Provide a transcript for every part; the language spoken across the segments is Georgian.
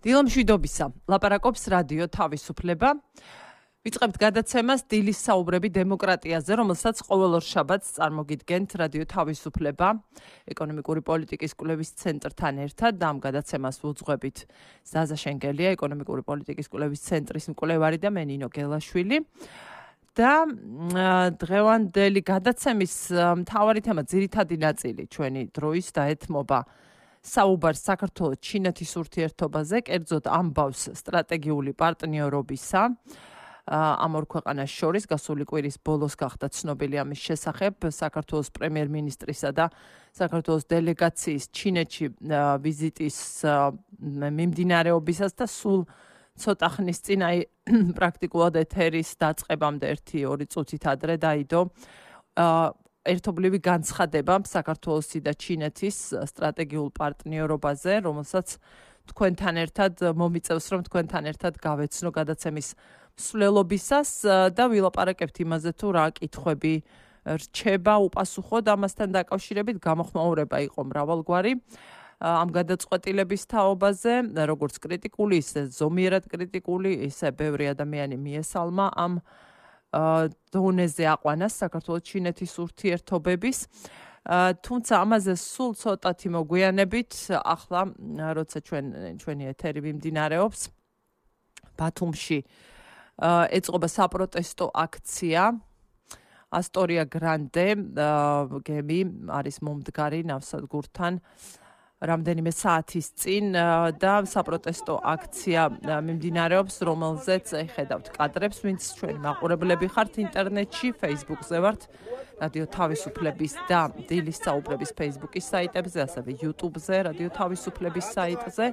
დილამშვიდობისა. ლაპარაკობს რადიო თავისუფლება. ვიწყებთ გადაცემას დილის საუბრები დემოკრატიაზე, რომელსაც ყოველ ორ შაბათს წარმოგიდგენთ რადიო თავისუფლება ეკონომიკური პოლიტიკის კვლევის ცენტრთან ერთად. და ამ გადაცემას ვუძღვებით ზაზა შენგელია, ეკონომიკური პოლიტიკის კვლევის ცენტრის მკვლევარი და მე ნინო გელაშვილი. და დღევანდელი გადაცემის მთავარი თემა, ძირითადი ნაწილი ჩვენი დროის დაეთმობა საუბარს საქართველოს ჩინეთის ურთიერთობაზე, კერძოდ ამბავს სტრატეგიული პარტნიორობისა ამ ორ ქვეყანას შორის. გასული კვირის ბოლოს გახდა ცნობილი ამის შესახებ საქართველოს პრემიერ-მინისტრისა და საქართველოს დელეგაციის ჩინეთში ვიზიტის მიმდინარეობისას და სულ ცოტა ხნის წინ პრაქტიკულად ეთერის დაწყებამდე 1-2 წუთით ადრე დაიდო ერთობლივი განცხადება საქართველოსი და ჩინეთის სტრატეგიულ პარტნიორობაზე, რომელსაც თქვენთან ერთად მომიწევს, რომ თქვენთან ერთად გავეცნო გადაცემის მსვლელობისას და ვილაპარაკებთ იმაზე, თუ რა კითხვები რჩება უპასუხოდ ამასთან დაკავშირებით. გამოხმაურება იყო მრავალგვარი ამ გადაწყვეტილების თაობაზე, როგორც კრიტიკული, ისე ზომიერად კრიტიკული, ისე ბევრი ადამიანი მიესალმა ამ დონეზე აყვანას საქართველოს ჩინეთის ურთიერთობების. თუმცა ამაზე სულ ცოტათი მოგვიანებით, ახლა როცა ჩვენი ეთერი მიმდინარეობს, ბათუმში ეწყობა საპროტესტო აქცია. ასტორია გრანდე გემი არის მომდგარი ნავსადგურთან რამდენიმე საათის წინ და საპროტესტო აქცია მიმდინარეობს, რომელზეც ხედავთ კადრებს, ვინც ჩვენი მაყურებლები ხართ ინტერნეტში, Facebook-ზე ვართ, რადიო თავისუფლების და დილის საუბრების Facebook-ის საიტებზე, ასევე YouTube-ზე, რადიო თავისუფლების საიტზე.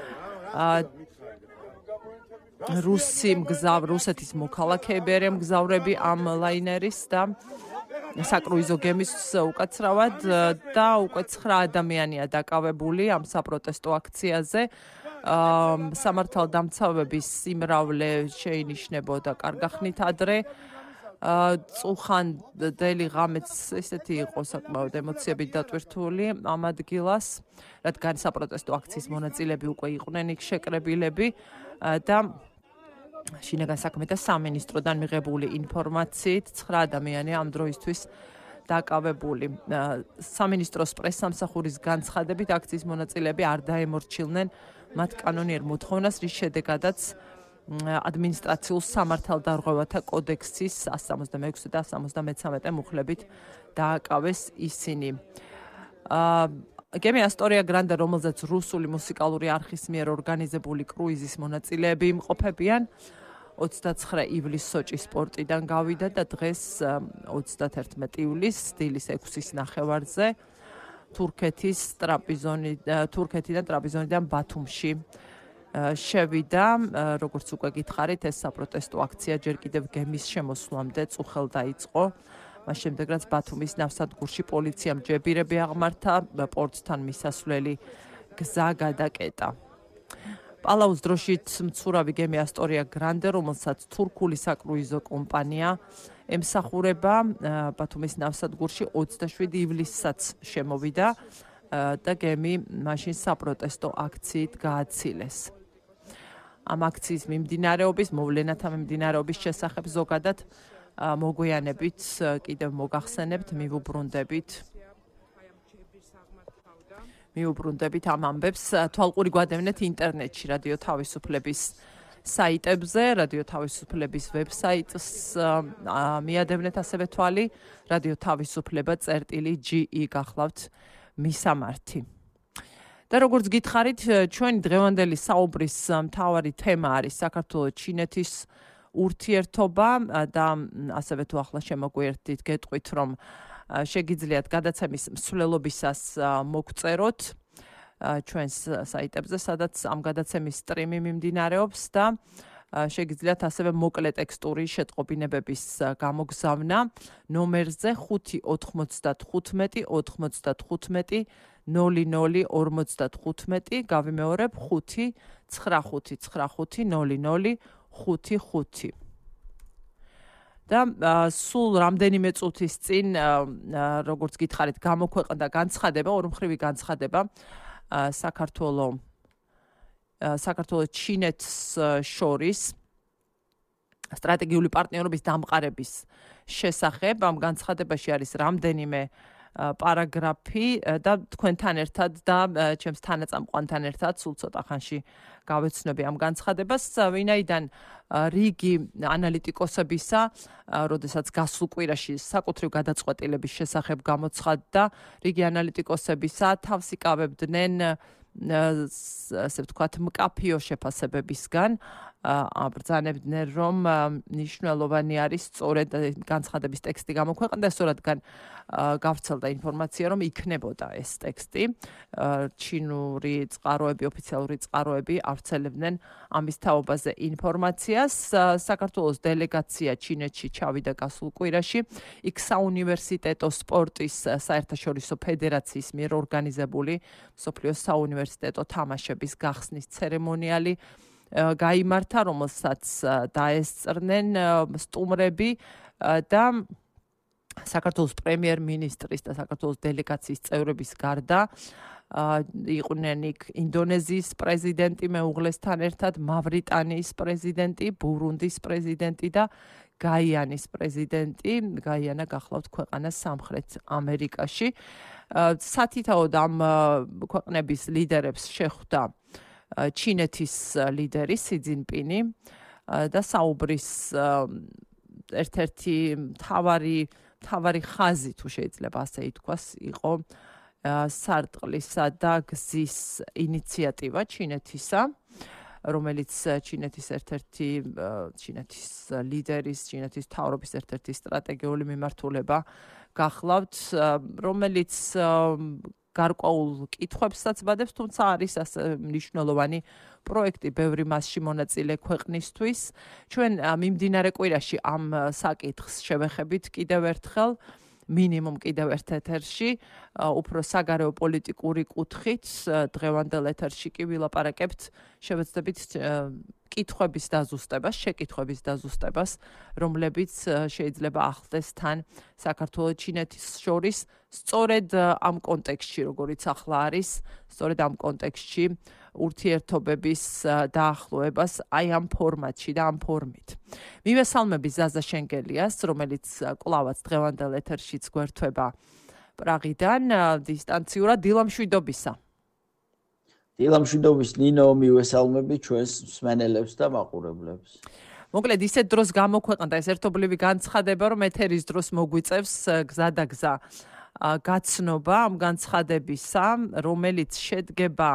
რუსეთის მოქალაქეები არიან მგზავრები ამ ლაინერის და საკრუიზო გემის უკაცრავად და უკვე 9 ადამიანია დაკავებული ამ საპროტესტო აქციაზე. სამართალდამცავების სიმრავლე შეინიშნებოდა კარგახნით ადრე. წუხანდელი ღამეც ესეთი იყო საკმაოდ ემოციებით დატვირთული ამ ადგილას, რადგან საპროტესტო აქციის მონაწილეები უკვე იყვნენ იქ შეკრებილები და შინაგან საქმეთა სამინისტროდან მიღებული ინფორმაციით 9 ადამიანია ამ დროისთვის დაკავებული. სამინისტროს პრესსამსახურის განცხადებით აქციის მონაწილეები არ დაემორჩილნენ მათ კანონიერ მოთხოვნას, რის შედეგადაც ადმინისტრაციულ სამართალდარღვევათა კოდექსის 166 და 173 მუხლებით დააკავეს ისინი. გემი ასტორია გრანდე, რომელზეც რუსული მუსიკალური არხის მიერ ორგანიზებული კრუიზის მონაწილეები იმყოფებიან, 29 ივლისს სოჭის პორტიდან გავიდა და დღეს 31 ივლისს დილის 6-ის ნახევარზე თურქეთიდან ტრაპიზონიდან ბათუმში შევიდა. როგორც უკვე გითხარით, ეს საპროტესტო აქცია ჯერ კიდევ გემის შემოსვლამდე წუხელ დაიწყო. მას შემდეგ რაც ბათუმის ნავსადგურში პოლიციამ ჯებირები აღმართა, პორტთან მისასვლელი გზა გადაკეტა. პალაუს დროშით მცურავი გემი ასტორია გრანდე, რომელსაც თურქული საკრუიზო კომპანია ემსახურება, ბათუმის ნავსადგურში 27 ივლისსაც შემოვიდა და გემი მაშინ საპროტესტო აქციით გააცილეს. ამ აქციის მიმდინარეობის, მოვლენათა მიმდინარეობის შესახებ ზოგადად მოგვიანებით კიდევ მოგახსენებთ, მიუბრუნდებით ამ ამბებს. თვალყური გვადევნეთ ინტერნეტში, რადიო თავისუფლების საიტებზე, რადიო თავისუფლების ვებსაიტს მიადევნეთ ასევე თვალი, რადიო თავისუფლება.ge გახლავთ მისამართი. და როგორც გითხარით, ჩვენი დღევანდელი საუბრის მთავარი თემა არის საქართველოს ჩინეთის ურთიერთობა და ასევე თუ ახლა შემოგვიერთდით, გეტყვით, რომ შეგიძლიათ გადაცემის მსვლელობისას მოგწეროთ ჩვენს საიტებზე, სადაც ამ გადაცემის სტრიმი მიმდინარეობს და შეგიძლიათ ასევე მოკლე ტექსტური შეტყობინებების გამოგზავნა ნომერზე 595 95 0055. გავიმეორებ 595900555. და სულ რამდენიმე წუთის წინ, როგორც გითხარით, გამოქვეყნდა განცხადება, ორმხრივი განცხადება საქართველოს საქართველოს ჩინეთს შორის სტრატეგიული პარტნიორობის დამყარების შესახებ. ამ განცხადებაში არის რამდენიმე პარაგრაფი და თქვენთან ერთად და ჩემს თანაწამყვანთან ერთად სულ ცოტა ხანში გავეცნობი ამ განცხადებას, ვინაიდან რიგი ანალიტიკოსებისა, როდესაც გასულ კვირაში საკუთრივ გადაწყვეტილების შესახებ გამოცხადდა, რიგი ანალიტიკოსებისა თავს იკავებდნენ ასე ვთქვათ, მკაფიო შეფასებებისგან, აბრძანებდნენ, რომ მნიშვნელოვანი არის სწორედ განცხადების ტექსტი გამოქვეყნდა, სწორედგან გავრცელდა ინფორმაცია, რომ იქნებოდა ეს ტექსტი. ჩინური წყაროები, ოფიციალური წყაროები ავრცელებდნენ ამის თაობაზე ინფორმაციას. საქართველოს დელეგაცია ჩინეთში ჩავიდა გასულ კვირაში. იქ საუნივერსიტეტო სპორტის საერთაშორისო ფედერაციის მიერ ორგანიზებული მსოფლიოს საუნივერსიტეტო თამაშების გახსნის ცერემონიალი გაიმართა, რომელსაც დაესწრნენ სტუმრები და საქართველოს პრემიერ-მინისტრის და საქართველოს დელეგაციის წევრების გარდა იყვნენ იქ ინდონეზიის პრეზიდენტი მეუღლესთან ერთად, მავრიტანიის პრეზიდენტი, ბურუნდის პრეზიდენტი და გაიანის პრეზიდენტი. გაიანა გახლავთ ქვეყანა სამხრეთ ამერიკაში. სათითაოდ ამ ქვეყნების ლიდერებს შეხვდა ჩინეთის ლიდერი სი ძინპინი და საუბრის ერთ-ერთი მთავარი ხაზი, თუ შეიძლება ასე ითქვას, იყო სარტყლისა და გზის ინიციატივა ჩინეთისა, რომელიც ჩინეთის ერთ-ერთი ჩინეთის ლიდერის, ჩინეთის მთავრობის ერთ-ერთი სტრატეგიული მიმართულება გახლავთ, რომელიც გარკვეულ კითხვებსაც ბადებს, თუმცა არის ასე მნიშვნელოვანი პროექტი ბევრი მასში მონაწილე ქვეყნისთვის. ჩვენ მიმდინარე კვირაში ამ საკითხს შევეხებით კიდევ ერთხელ, მინიმუმ კიდევ ერთ ეთერში, უფრო საგარეო პოლიტიკური კუთხით, დღევანდელ ეთერში კი ვილაპარაკებთ, შევეცდებით კითხვების დაზუსტებას, შეკითხვების დაზუსტებას, რომლებიც შეიძლება ახლდეს თან საქართველოს ჩინეთის შორის, სწორედ ამ კონტექსტში, როგორიც ახლა არის, სწორედ ამ კონტექსტში ურთიერთობების დაახლოებას აი ამ ფორმატში და ამ ფორმით. მივესალმები ზაზა შენგელიას, რომელიც კლავაც დღევანდელ ეთერშიც გვერდება პრაღიდან დისტანციურად. დილამშვიდობისა. დილამშვიდობის ნინო, მივესალმები ჩვენს მსმენელებს და მაყურებლებს. მოკლედ ისეთ დროს გამოქვეყნდა ეს ერთობლივი განცხადება, რომ ეთერის დროს მოგვიწევს გზა და გზა გაცნობა ამ განცხადებისა, რომელიც შედგება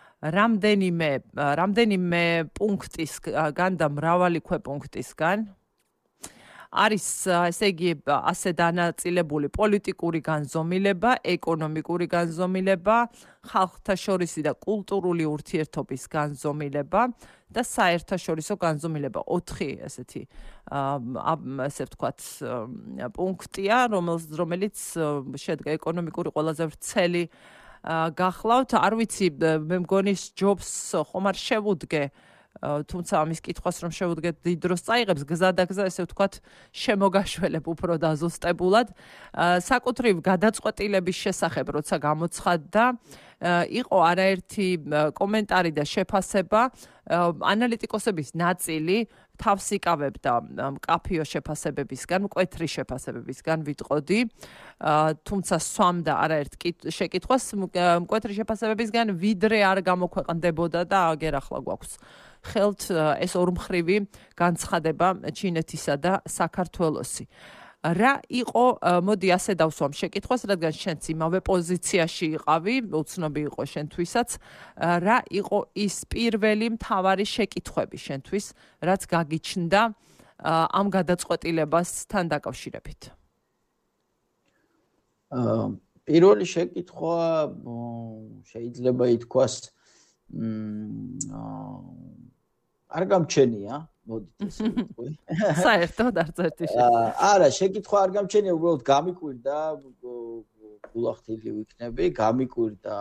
რამდენიმე პუნქტისგან და მრავალი ქვეპუნქტისგან. არის ესე იგი ასე დანაწილებული პოლიტიკური განზომილება, ეკონომიკური განზომილება, ხალხთა შორისი და კულტურული ურთიერთობის განზომილება და საერთაშორისო განზომილება. 4 ესეთი ასე ვთქვათ პუნქტია, რომელიც შედგება ეკონომიკური ყველაზე ვრცელი გახლავთ. არ ვიცი, მე მგონი ჯობს ხომ არ შევუდგე, თუმცა ამის კითხვას რომ შევუდგეთ დიდ დროს წაიღებს, გზა და გზა ესე ვთქვათ შემოგაშველებ უფრო დაზუსტებულად. საკუთრივ გადაწყვეტილების შესახებ როცა გამოცხადდა, იყო არაერთი კომენტარი და შეფასება, ანალიტიკოსების ნაწილი თავს იკავებდა მკაფიო შეფასებებისგან, მკვეთრი შეფასებებისგან ვიტყოდი, თუმცა სვამდა არაერთ შეკითხვას მკვეთრი შეფასებებისგან, ვიდრე არ გამოქვეყნდებოდა და აგერ ახლა გვაქვს ხელთ ეს ორმხრივი განცხადება ჩინეთისა და საქართველოსი. რა იყო, მოდი ასე დავსვამ შეკითხვას, რადგან შენც იმავე პოზიციაში იყავი, უცნობი იყო შენთვისაც, რა იყო ის პირველი მთავარი შეკითხვები შენთვის, რაც გაგიჩნდა ამ გადაწყვეტილებასთან დაკავშირებით? პირველი შეკითხვა შეიძლება ითქვას არ გამჩენია, მოდით ესე ვიტყვი. საერთოდ არც ერთი არა, შეკითხვა არ გამჩენია, უბრალოდ გამიკვირდა, გულახდილი ვიქნები, გამიკვირდა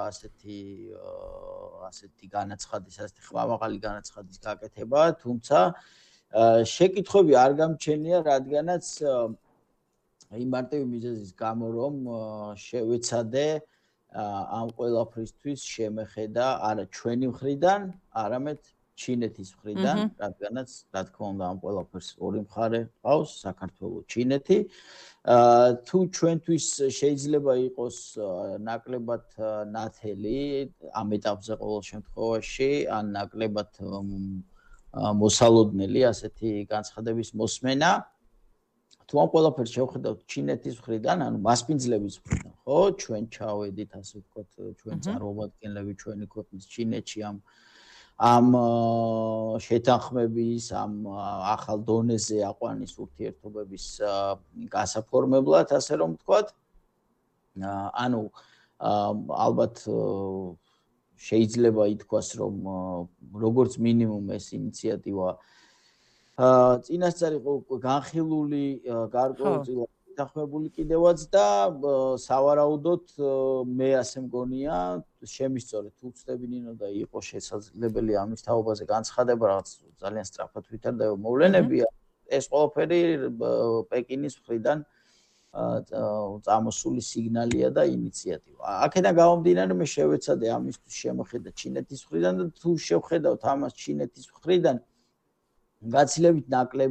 ასეთი განაცხადის, ასეთი ხმამაღალი განაცხადის გაკეთება, თუმცა შეკითხვები არ გამჩენია, რადგანაც იმ მარტივი მიზეზის გამო, რომ შევეცადე ამ ყველაფრისთვის შემეხედა არა ჩვენი მხრიდან, არამედ ჩინეთის მხრიდან, რადგანაც რა თქმა უნდა ამ ყველაფერს ორი მხარე ყავს, საქართველოს, ჩინეთი. თუ ჩვენთვის შეიძლება იყოს ნაკლებად ნათელი ამ ეტაპზე ყოველ შემთხვევაში, ან ნაკლებად მოსალოდნელი ასეთი განცხადების მოსმენა, თუ ამ ყველაფერს შევხედავთ ჩინეთის მხრიდან, ანუ მასპინძლების მხრიდან, ხო, ჩვენ ჩავედით, ასე ვთქვათ, ჩვენ წარმომადგენლები ჩვენი ქვეყნის ჩინეთში ამ შეთანხმების, ამ ახალ დონეზე აყვანის ურთიერთობების გასაფორმებლად, ასე რომ ვთქვათ. ანუ ალბათ შეიძლება ითქვას, რომ როგორც მინიმუმ ეს ინიციატივა წინასწარ იყო განხილული, გარკვეულწილად შეთანხმებული კიდევაც და სავარაუდოდ მე ასე მგონია, შემისწორეთ თუ ვწდები ნინო და იყო შესაძლებელი ამის თაობაზე განცხადება, რაღაც ძალიან სწრაფად ვითარდება მოვლენები, ეს ყველაფერი პეკინის მხრიდან წამოსული სიგნალია და ინიციატივა. აქედან გამომდინარე მე შევეცადე ამისთვის შემოხედა ჩინეთის მხრიდან და თუ შევხედავთ ამას ჩინეთის მხრიდან გაცილებით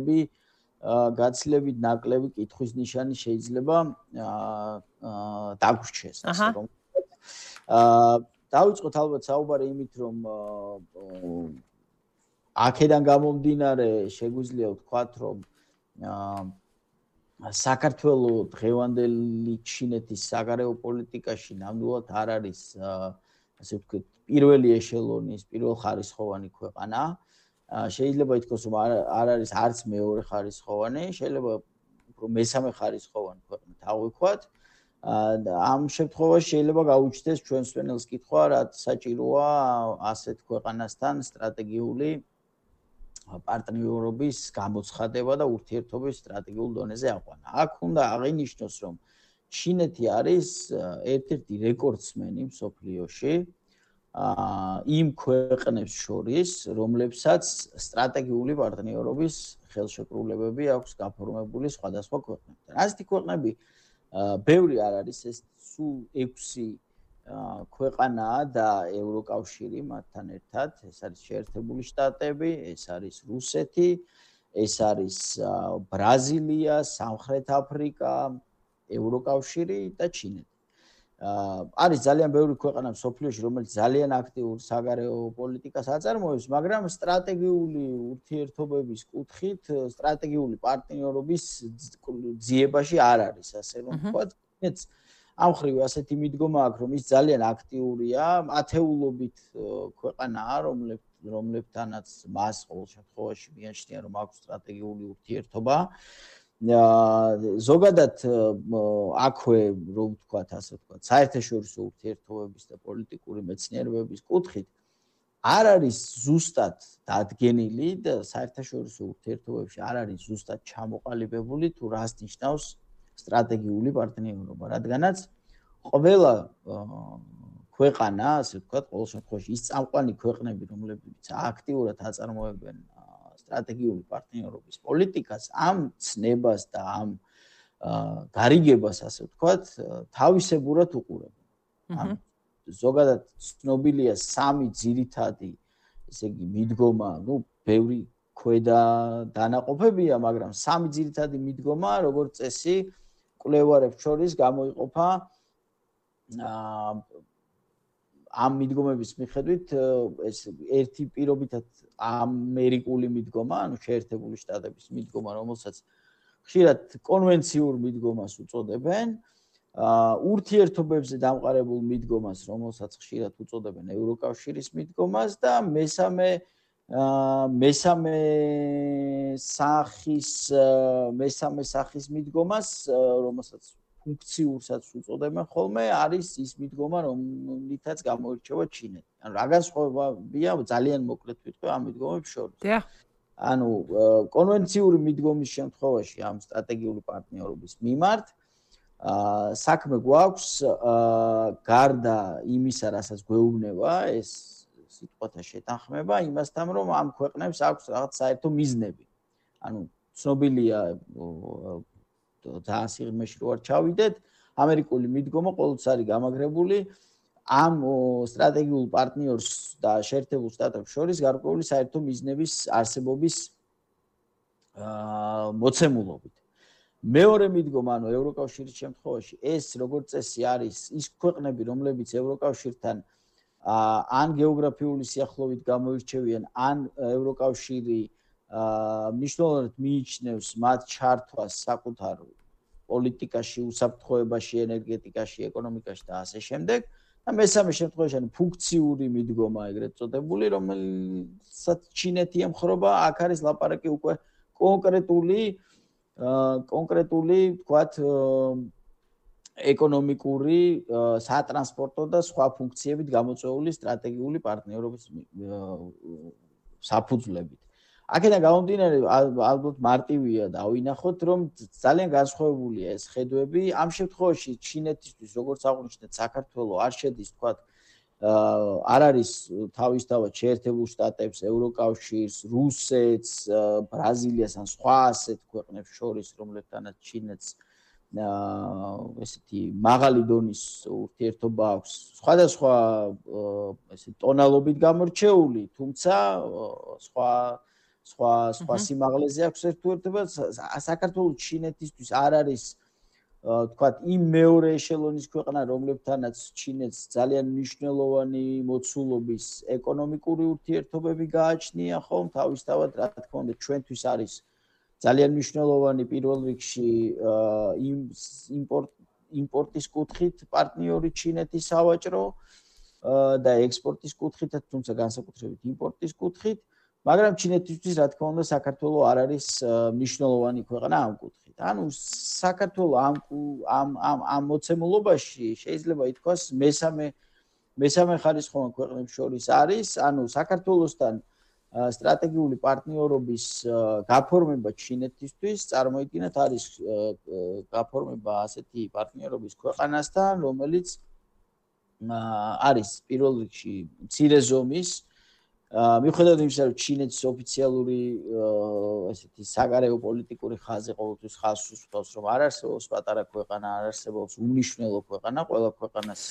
ნაკლები კითხვის ნიშანი შეიძლება დაგვრჩეს, ასე რომ. დავიწყოთ ალბათ საუბარი იმით, რომ აქედან გამომდინარე შეგვიძლია ვთქვათ, რომ საქართველოს დღევანდელი ჩინეთის საგარეო პოლიტიკაში ნამდვილად არ არის ასე ვთქვით პირველი ეშელონის, პირველხარისხოვანი ქვეყანა. შეიძლება ითქვას, რომ არ არის არც მეორე ხარისხოვანი, შეიძლება უფრო მესამე ხარისხოვანი ქვეყნა თავივქვათ. ამ შემთხვევაში შეიძლება გაუჩნდეს ჩვენს მსმენელს კითხვა, რაც საჭიროა ასეთ ქვეყანასთან სტრატეგიული პარტნიორობის გამოცხადება და ურთიერთობის სტრატეგიულ დონეზე აყვანა. აქ უნდა აღინიშნოს, რომ ჩინეთი არის ერთ-ერთი რეკორდსმენი მსოფლიოში იმ ქვეყნებს შორის, რომლებსაც სტრატეგიული პარტნიორობის ხელშეკრულებები აქვს გაფორმებული სხვადასხვა ქვეყნებთან. ასეთი ქვეყნები ბევრი არ არის, ეს სულ 6 ქვეყანაა და ევროკავშირი მათთან ერთად, ეს არის შეერთებული შტატები, ეს არის რუსეთი, ეს არის ბრაზილია, სამხრეთ აფრიკა, ევროკავშირი და ჩინეთი. არის ძალიან ბევრი ქვეყანა მსოფლიოში, რომელიც ძალიან აქტიურ საგარეო პოლიტიკას აწარმოებს, მაგრამ სტრატეგიული ურთიერთობების კუთხით, სტრატეგიული პარტნიორობის ძიებაში არ არის, ასე რომ ვთქვათ. ამ ხრივ ასეთი მიდგომა აქვს, რომ ის ძალიან აქტიურია, ათეულობით ქვეყანაა, რომლებთანაც მას ყოველ შემთხვევაში მიანიშნია, რომ აქვს სტრატეგიული ურთიერთობა. ზოგადად აქვე რომ ვთქვათ, ასე ვთქვათ, საერთაშორისო ურთიერთობების და პოლიტიკური მეცნიერებების კუთხით არ არის ზუსტად დადგენილი და საერთაშორისო ურთიერთობებში არ არის ზუსტად ჩამოყალიბებული თუ რას ნიშნავს სტრატეგიული პარტნიორობა, რადგანაც ყველა ქვეყანა, ასე ვთქვათ, ყოველ შემთხვევაში ის წამყვანი ქვეყნები, რომლებიც აქტიურად აწარმოებენ სტრატეგიული პარტნიორობის პოლიტიკას, ამ ცნებას და ამ გარიგებას, ასე ვთქვათ, თავისებურად უყურებენ. ზოგადად ცნობილია 3 ძირითადი, ესე იგი, მიდგომა, ბევრი ქვედა დანაყოფებია, მაგრამ 3 ძირითადი მიდგომა, როგორც წესი, კვლევარებს შორის გამოიყოფა ამ მიდგომების მიხედვით ეს ერთი პირობითად ამერიკული მიდგომა, ანუ შეერთებული შტატების მიდგომა, რომელსაც ხშირად კონვენციურ მიდგომას უწოდებენ, ურთიერთობებზე დამყარებულ მიდგომას, რომელსაც ხშირად უწოდებენ ევროკავშირის მიდგომას და მესამე სახის მიდგომას, რომელსაც ფუნქციურსაც უწოდებენ ხოლმე, არის ის მიდგომა, რომლითაც გამოირჩევა ჩინეთი. ანუ რა განსხვავებია ძალიან მოკლედ ვიტყვი ამ მიდგომებს შორის. ანუ კონვენციური მიდგომის შემთხვევაში ამ სტრატეგიული პარტნიორობის მიმართ საქმე გვაქვს გარდა იმისა, რასაც გვეუბნება ეს სიტყვათა შეთანხმება, იმასთან, რომ ამ ქვეყნებს აქვს რაღაც საერთო მიზნები. ანუ ცნობილია ძალიან სიღრმეში რო არ ჩავიდეთ, ამერიკული მიდგომა ყოველთვის არის გამაგრებული ამ სტრატეგიულ პარტნიორს და შეერთებულ შტატებს შორის გარკვეული საერთო მიზნების არსებობის მოცემულობით. მეორე მიდგომა, ანუ ევროკავშირის შემთხვევაში, ეს როგორც წესი არის ის ქვეყნები, რომლებიც ევროკავშირთან ან გეოგრაფიული სიახლოვით გამოირჩევიან, ან ევროკავშირი მნიშვნელოვნად მიიჩნევს მათ ჩართვას საკუთარ პოლიტიკაში, უსაფრთხოებაში, ენერგეტიკაში, ეკონომიკაში და ასე შემდეგ. და მესამე შემთხვევაში, ანუ ფუნქციური მიდგომა ეგრეთ წოდებული, რომელსაც ჩინეთი ემხრობა, აქ არის ლაპარაკი უკვე კონკრეტული, თქვათ, ეკონომიკური, სატრანსპორტო და სხვა ფუნქციებით გამოწვეული სტრატეგიული პარტნიორობის საფუძვლებით. აქედან გამომდინარე, ალბათ მარტივია დავინახოთ, რომ ძალიან განსხვავებულია ეს ხედვები. ამ შემთხვევაში ჩინეთისთვის, როგორც აღნიშნეთ, საქართველოს არ შედის, თქვათ, არ არის თავისთავად შეერთებულ შტატებს, ევროკავშირს, რუსეთს, ბრაზილიას ან სხვა ასეთ ქვეყნებს შორის, რომლებთანაც ჩინეთს ესეთი მაღალი დონის ურთიერთობა აქვს, სხვადასხვა ესე ტონალობით გამორჩეული, თუმცა სხვა სიმაღლეზე აქვს ერთგვარობა. საქართველოს ჩინეთისთვის არ არის თქვათ იმ მეორე ეშელონის ქვეყნა, რომლებთანაც ჩინეთს ძალიან მნიშვნელოვანი მოცულობის ეკონომიკური ურთიერთობები გააჩნია, ხომ? თავისთავად, რა თქმა უნდა, ჩვენთვის არის ძალიან მნიშვნელოვანი პირველ რიგში იმპორტის კუთხით პარტნიორი ჩინეთის სავაჭრო და ექსპორტის კუთხითაც, თუმცა განსაკუთრებით იმპორტის კუთხით, მაგრამ ჩინეთისთვის, რა თქმა უნდა, საქართველოს არ არის მნიშვნელოვანი ქვეყნა ამ კუთხით. ანუ საქართველოს ამ მოცემულობაში შეიძლება ითქვას მესამე ხარისხოვან ქვეყნებს შორის არის, ანუ საქართველოსთან სტრატეგიული პარტნიორობის გაფორმება ჩინეთისთვის წარმოიდგინეთ არის გაფორმება ასეთი პარტნიორობის ქვეყანასთან, რომელიც არის პირველ რიგში მცირე ზომის, მიუხედავად იმისა, რომ ჩინეთის ოფიციალური ესეთი საგარეო პოლიტიკური ხაზი ყოველთვის ხაზს უსვამს, რომ არ არსებობს პატარა ქვეყანა, არ არსებობს უმნიშვნელო ქვეყანა, ყველა ქვეყანას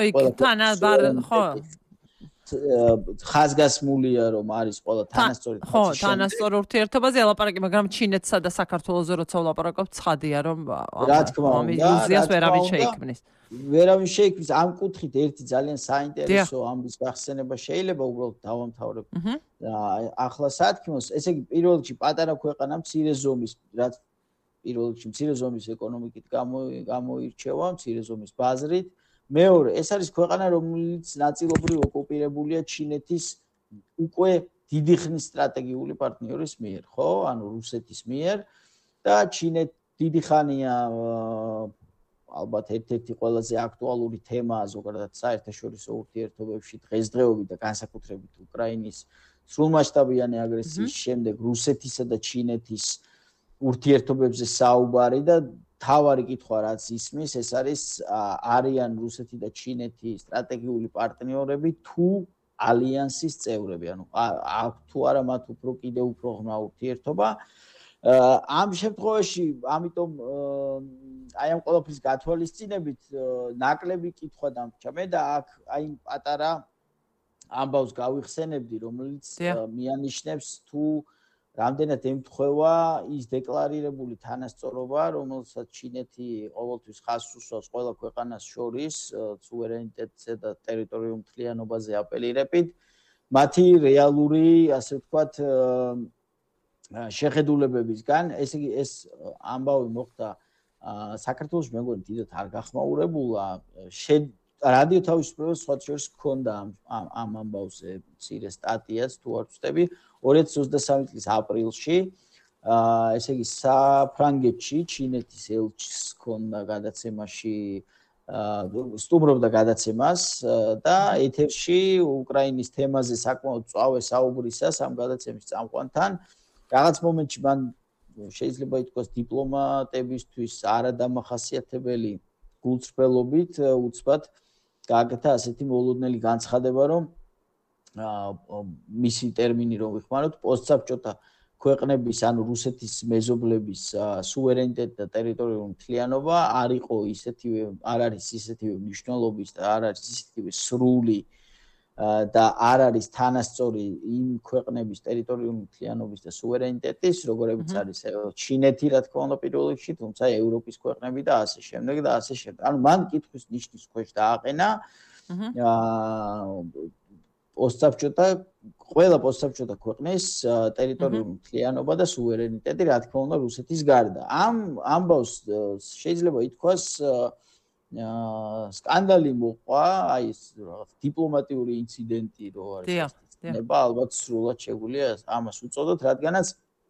ხაზგასმულია, რომ არის ყველა თანასწორი თვალის შემდეგ. თანასწორ ურთიერთობაზე ელაპარაკი, მაგრამ ჩინეთსა და საქართველოსზე როცა ვლაპარაკობ, ცხადია, რომ ამ ილუზიას ვერავინ შეიქმნის. ვერავინ შეიქმნის ამ კუთხით ერთი ძალიან საინტერესო ამბის გახსენება შეიძლება უბრალოდ დავამთავრებ ახლა სათქმოს, ესე იგი პირველ რიგში პატარა ქვეყანა მცირე ზომის, რაც პირველ რიგში მცირე ზომის ეკონომიკით გამოირჩევა, მცირე ზომის ბაზრით. მეორე, ეს არის ქვეყანა, რომელიც ნაწილობრივ ოკუპირებულია ჩინეთის უკვე დიდი ხნის სტრატეგიული პარტნიორის მიერ, ხო? ანუ რუსეთის მიერ და ჩინეთი დიდი ხანია ალბათ ერთ-ერთი ყველაზე აქტუალური თემაა ზოგადად საერთაშორისო ურთიერთობებში დღესდღეობით და განსაკუთრებით უკრაინის სრულმასშტაბიანი აგრესიის შემდეგ რუსეთისა და ჩინეთის ურთიერთობებზე საუბარი და თავარი კითხვა რაც ისმის, ეს არის არიან რუსეთი და ჩინეთი სტრატეგიული პარტნიორები თუ ალიანსის წევრები, ანუ აქვს თუ არა მათ კიდევ უფრო ღრმა ურთიერთობა. ამ შემთხვევაში, ამიტომ აი ამ ყველაფრის გათვალისწინებით ნაკლები კითხვა დამრჩა მე და აქ აი პატარა ამბავს გავიხსენებდი, რომელიც მიანიშნებს თუ რამდენად ემთხვევა ის დეკლარირებული თანასწორობა, რომელსაც ჩინეთი ყოველთვის ხაზს უსვამს ყველა ქვეყანას შორის სუვერენიტეტზე და ტერიტორიულ მთლიანობაზე აპელირებით, მათი რეალური, ასე ვთქვათ, შეხედულებებისგან. ესე იგი ეს ამბავი მოხდა საქართველოს მეგონი დიდად არ გახმაურებულა. რადიო თავისუფლებას სხვა შორის ჰქონდა ამ ამბავზე მცირე სტატიაც თუ არ ვწდები 2023 წლის აპრილში. ესე იგი საფრანგეთში ჩინეთის ელჩის ჰქონდა გადაცემაში სტუმრობდა გადაცემას და ეთერში უკრაინის თემაზე საკმაოდ წვავე საუბრისას ამ გადაცემის წამყვანთან რაღაც მომენტში მან შეიძლება ითქვას დიპლომატებისთვის არადამახასიათებელი გულწრფელობით უცბად გააკეთა ასეთი მოულოდნელი განცხადება, რომ მისი ტერმინი რომ ვიხმაროთ, პოსტსაბჭოთა ქვეყნების, ანუ რუსეთის მეზობლების სუვერენიტეტი და ტერიტორიული მთლიანობა არ არის ისეთივე მნიშვნელობის და არ არის ისეთივე სრული და არ არის თანასწორი იმ ქვეყნების ტერიტორიული მთლიანობის და სუვერენიტეტის, როგორებიც არის ჩინეთი, რა თქმა უნდა, პირველ რიგში, თუმცა ევროპის ქვეყნები და ასე შემდეგ და ასე შემდეგ. ანუ მან კითხვის ნიშნის ქვეშ დააყენა ყველა პოსტსაბჭოთა ქვეყნის ტერიტორიული მთლიანობა და სუვერენიტეტი, რა თქმა უნდა, რუსეთის გარდა. ამ ამბავს შეიძლება ითქვას სკანდალი მოყვა, აი ეს რაღაც დიპლომატიური ინციდენტი რო არის ცნება, ალბათ სრულად შეგვიძლია ამას უწოდოთ, რადგანაც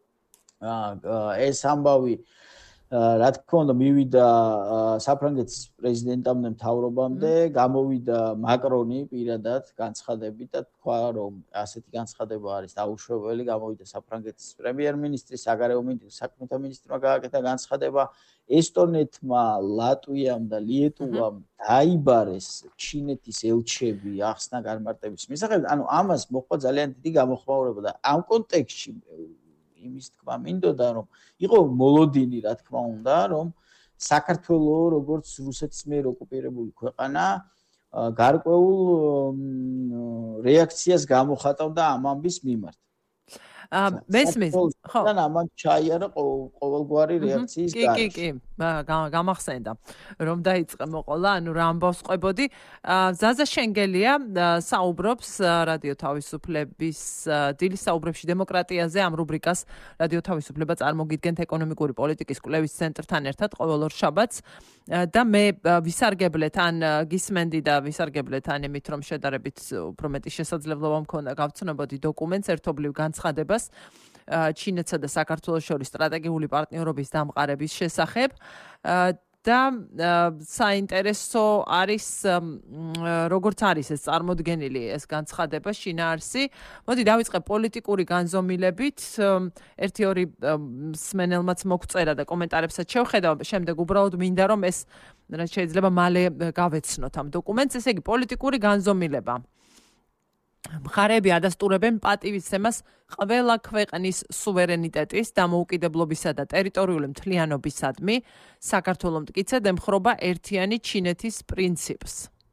ეს ამბავი რა თქმა უნდა მივიდა საფრანგეთის პრეზიდენტამდე მთავრობამდე, გამოვიდა მაკრონი პირადად განცხადებით და თქვა რომ ასეთი განცხადება არის დაუშვებელი, გამოვიდა საფრანგეთის პრემიერ-მინისტრი, საგარეო საქმეთა მინისტრმა გააკეთა განცხადება, ესტონეთმა, ლატვიამ და ლიეტუვამ დაიბარეს ჩინეთის ელჩები ახსნა განმარტების მისაღებად, ანუ ამას მოყვა ძალიან დიდი გამოხმაურება და ამ კონტექსტში იმის თქმა მინდოდა რომ იყო მოლოდინი რა თქმა უნდა რომ საქართველოს როგორც რუსეთის მიერ ოკუპირებული ქვეყანა გარკვეულ რეაქციას გამოხატავდა ამ ამბის მიმართ. მესმის ხო და ამან ჩაიარა ყოველგვარი რეაქციის გარშემო. კი, გამახსენდა რომ დაიწყე მოყოლა, ანუ რა ამბავს ყვებოდი. ზაზა შენგელია საუბრობს რადიო თავისუფლების დილის საუბრებში დემოკრატიაზე, ამ რუბრიკას რადიო თავისუფლება წარმოგიდგენთ ეკონომიკური პოლიტიკის კვლევის ცენტრთან ერთად ყოველ ორ შაბათს და მე ვისარგებლეთ ან გისმენდი და ვისარგებლეთ ან იმით რომ შედარებით უფრო მეტი შესაძლებლობა მქონდა გავცნობოდი დოკუმენტს ერთობლივ განცხადებას ჩინეთსა და საქართველოს შორის სტრატეგიული პარტნიორობის დამყარების შესახებ და საინტერესო არის როგორც არის ეს წარმოდგენილი ეს განცხადება შინაარსი. მოდი დავიწყე პოლიტიკური განზომილებით. ერთი ორი მსმენელმაც მოგწერა და კომენტარებსაც შევხედავ, შემდეგ უბრალოდ მინდა რომ ეს შეიძლება მალე გავეცნოთ ამ დოკუმენტს, ესე იგი პოლიტიკური განზომილება. მხარეები ადასტურებენ პატივისცემას ყველა ქვეყნის სუვერენიტეტის, დამოუკიდებლობისა და ტერიტორიული მთლიანობისადმი, საქართველოს მტკიცედ ემხრობა ერთიანი ჩინეთის პრინციპს.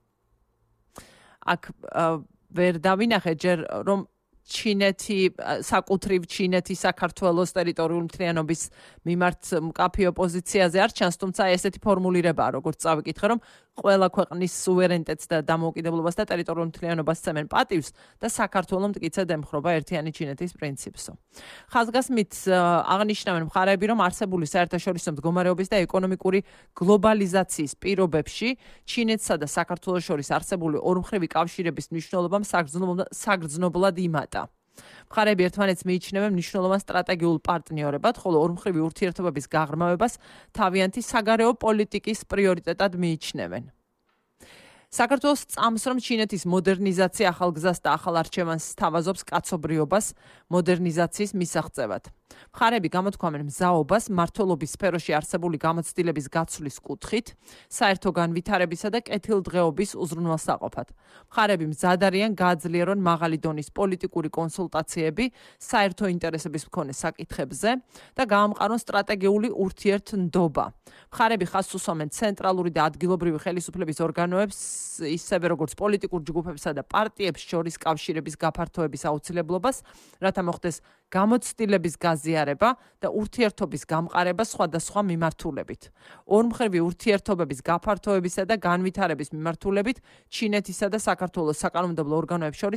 აქ ვერ დავინახე ჯერ რომ ჩინეთი საკუთრივ ჩინეთის საქართველოს ტერიტორიული მთლიანობის მიმართ მკაფიო პოზიციაზე არ ჩანს, თუმცა ესეთი ფორმულირებაა, როგორც წავიკითხე, რომ ყველა ქვეყნის სუვერენიტეტს და დამოუკიდებლობას და ტერიტორიულ მთლიანობას სცემენ პატივს და საქართველოს მტკიცედ ემხრობა ერთიანი ჩინეთის პრინციპსო. ხაზგასმით აღნიშნავენ მხარეები, რომ არსებული საერთაშორისო მდგომარეობის და ეკონომიკური გლობალიზაციის პირობებში ჩინეთსა და საქართველოს შორის არსებული ორმხრივი კავშირების მნიშვნელობამ საგრძნობლად იმატა. მხარეები ერთმანეთს მიიჩნევენ მნიშვნელოვან სტრატეგიულ პარტნიორებად, ხოლო ორმხრივი ურთიერთობების გაღრმავებას თავიანთი საგარეო პოლიტიკის პრიორიტეტად მიიჩნევენ. საქართველოს წამს, რომ ჩინეთის მოდერნიზაცია ახალ გზას და ახალ არჩევანს სთავაზობს კაცობრიობას მოდერნიზაციის მისაღწევად. მხარეები გამოთქვამენ მზაობას მმართველობის სფეროში არსებული გამოცდილების გაცვლის კუთხით, საერთო განვითარებისა და კეთილდღეობის უზრუნველსაყოფად. მხარეები მზად არიან გააძლიერონ მაღალი დონის პოლიტიკური კონსულტაციები საერთო ინტერესების მქონე საკითხებზე და გაამყარონ სტრატეგიული ურთიერთნდობა. მხარეები ხაზს უსვამენ ცენტრალური და ადგილობრივი ხელისუფლების ორგანოებს, ისევე როგორც პოლიტიკურ ჯგუფებსა და პარტიებს შორის კავშირების გაფართოების აუცილებლობას, რათა მოხდეს გამოცდილების გაზიარება და ურთიერთობის გამყარება სხვადასხვა მიმართულებით. ორმხრივი ურთიერთობების გაფართოებისა და განვითარების მიმართულებით ჩინეთისა და საქართველოს საკანონმდებლო ორგანოებს შორის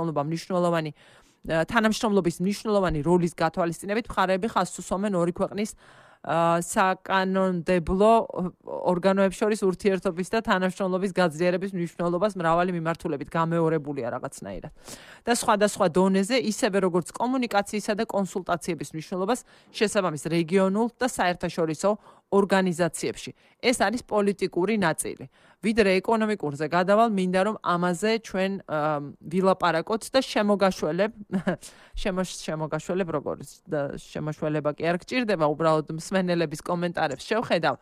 თანამშრომლობის მნიშვნელოვანი როლის გათვალისწინებით მხარეები ხაზს უსვამენ ორი ქვეყნის საკანონმდებლო ორგანოებს შორის ურთიერთობის და თანამშრომლობის გაძლიერების მნიშვნელობას მრავალი მიმართულებით გამეორებულია რაღაცნაირად. და სხვადასხვა დონეზე, ისევე როგორც კომუნიკაციისა და კონსულტაციების მნიშვნელობას შესაბამის რეგიონულ და საერთაშორისო ორგანიზაციებში. ეს არის პოლიტიკური ნაწილი. ვიდრე ეკონომიკურზე გადავალ, მინდა რომ ამაზე ჩვენ ვილაპარაკოთ და შემოგაშველებ როგორც და შემოშველება კი არ გჭირდება, უბრალოდ მსმენელების კომენტარებს შევხედავ,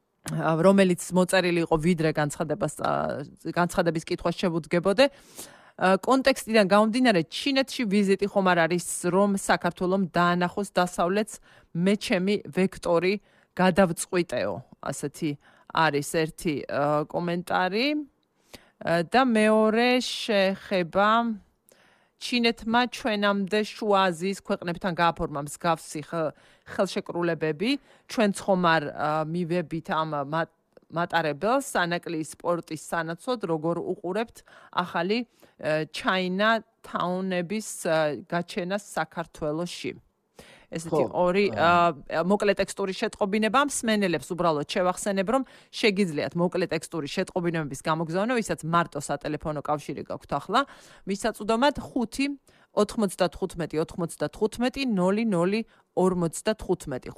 რომელიც მოწერილი იყო ვიდრე განცხადების კითხვას შევუდგებოდე. კონტექსტიდან გამომდინარე, ჩინეთში ვიზიტი ხომ არ არის, რომ საქართველოს დაანახოს დასავლეთს მე ჩემი ვექტორი გადავწყვიტეო. ასეთი არის ერთი კომენტარი და მეორე შეხება ჩინეთმა ჩვენამდე შუა აზიის ქვეყნებთან გააფორმა მსგავსი ხელშეკრულებები. ჩვენც ხომ არ მივებით ამ მატარებელს ანაკლიის სპორტის სანაცვლოდ, როგორ უყურებთ ახალი ჩაინა თაუნების გაჩენას საქართველოში. ესეთი ორი მოკლე ტექსტური შეტყობინება მსმენელებს უბრალოდ შევახსენებ, რომ შეგიძლიათ მოკლე ტექსტური შეტყობინებების გამოგზავნა, ვისაც მარტო სატელეფონო კავშირი გაქვთ ახლა, მისაწვდომად 5 95 95 00 55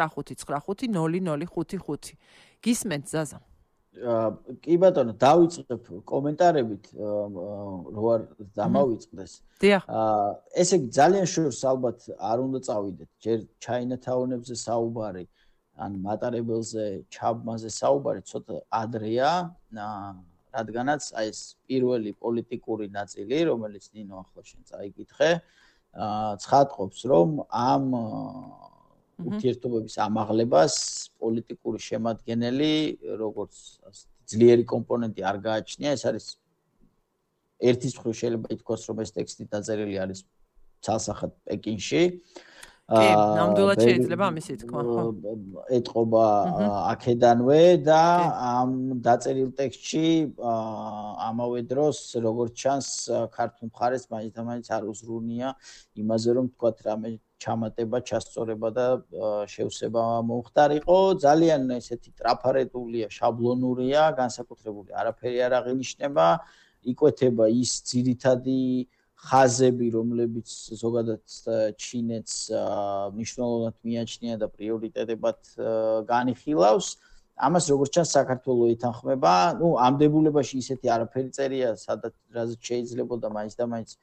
59555 გისმენთ ზაზა? კი ბატონო, დავიწყებ კომენტარებით, რო არ დამავიწყდეს. დიახ. ესე იგი ძალიან შორს ალბათ არ უნდა წავიდეთ. ჯერ ჩაინათაუნებზე საუბარი, ან მატარებელზე, ჩაბმაზე საუბარი ცოტა ადრეა, რადგანაც აი ეს პირველი პოლიტიკური ნაწილი, რომელიც ნინო ახლა შენ წაიკითხე, ცხადყოფს, რომ ამ ურთიერთობების ამაღლებას პოლიტიკური შემადგენელი, როგორც ძლიერი კომპონენტი არ გააჩნია, ეს არის ერთის მხრივ შეიძლება ითქვას, რომ ეს ტექსტი დაწერილი არის ცალსახად პეკინში. კი, ნამდვილად შეიძლება ამისი თქმა, ხო. ეტყობა აქედანვე და ამ დაწერილ ტექსტში ამავე დროს, როგორც ჩანს, ქართულ მხარეს მაინც არ უზრუნია იმაზე, რომ თქვათ რამე ჩამატება, ჩასწორება და შევსება მომხდარიყო. ძალიან ესეთი ტრაფარეტულია, შაბლონურია, განსაკუთრებული არაფერი არ აღინიშნება. იკვეთება ის ძირითადი ხაზები, რომლებიც ზოგადად ჩინეთს მნიშვნელოვნად მიაჩნია და პრიორიტეტებად განიხილავს. ამას როგორც ჩანს საქართველოს ეთანხმება. ამ დებულებაში ისეთი არაფერი წერია, სადაც რაზეც შეიძლებოდა მაინც და მაინც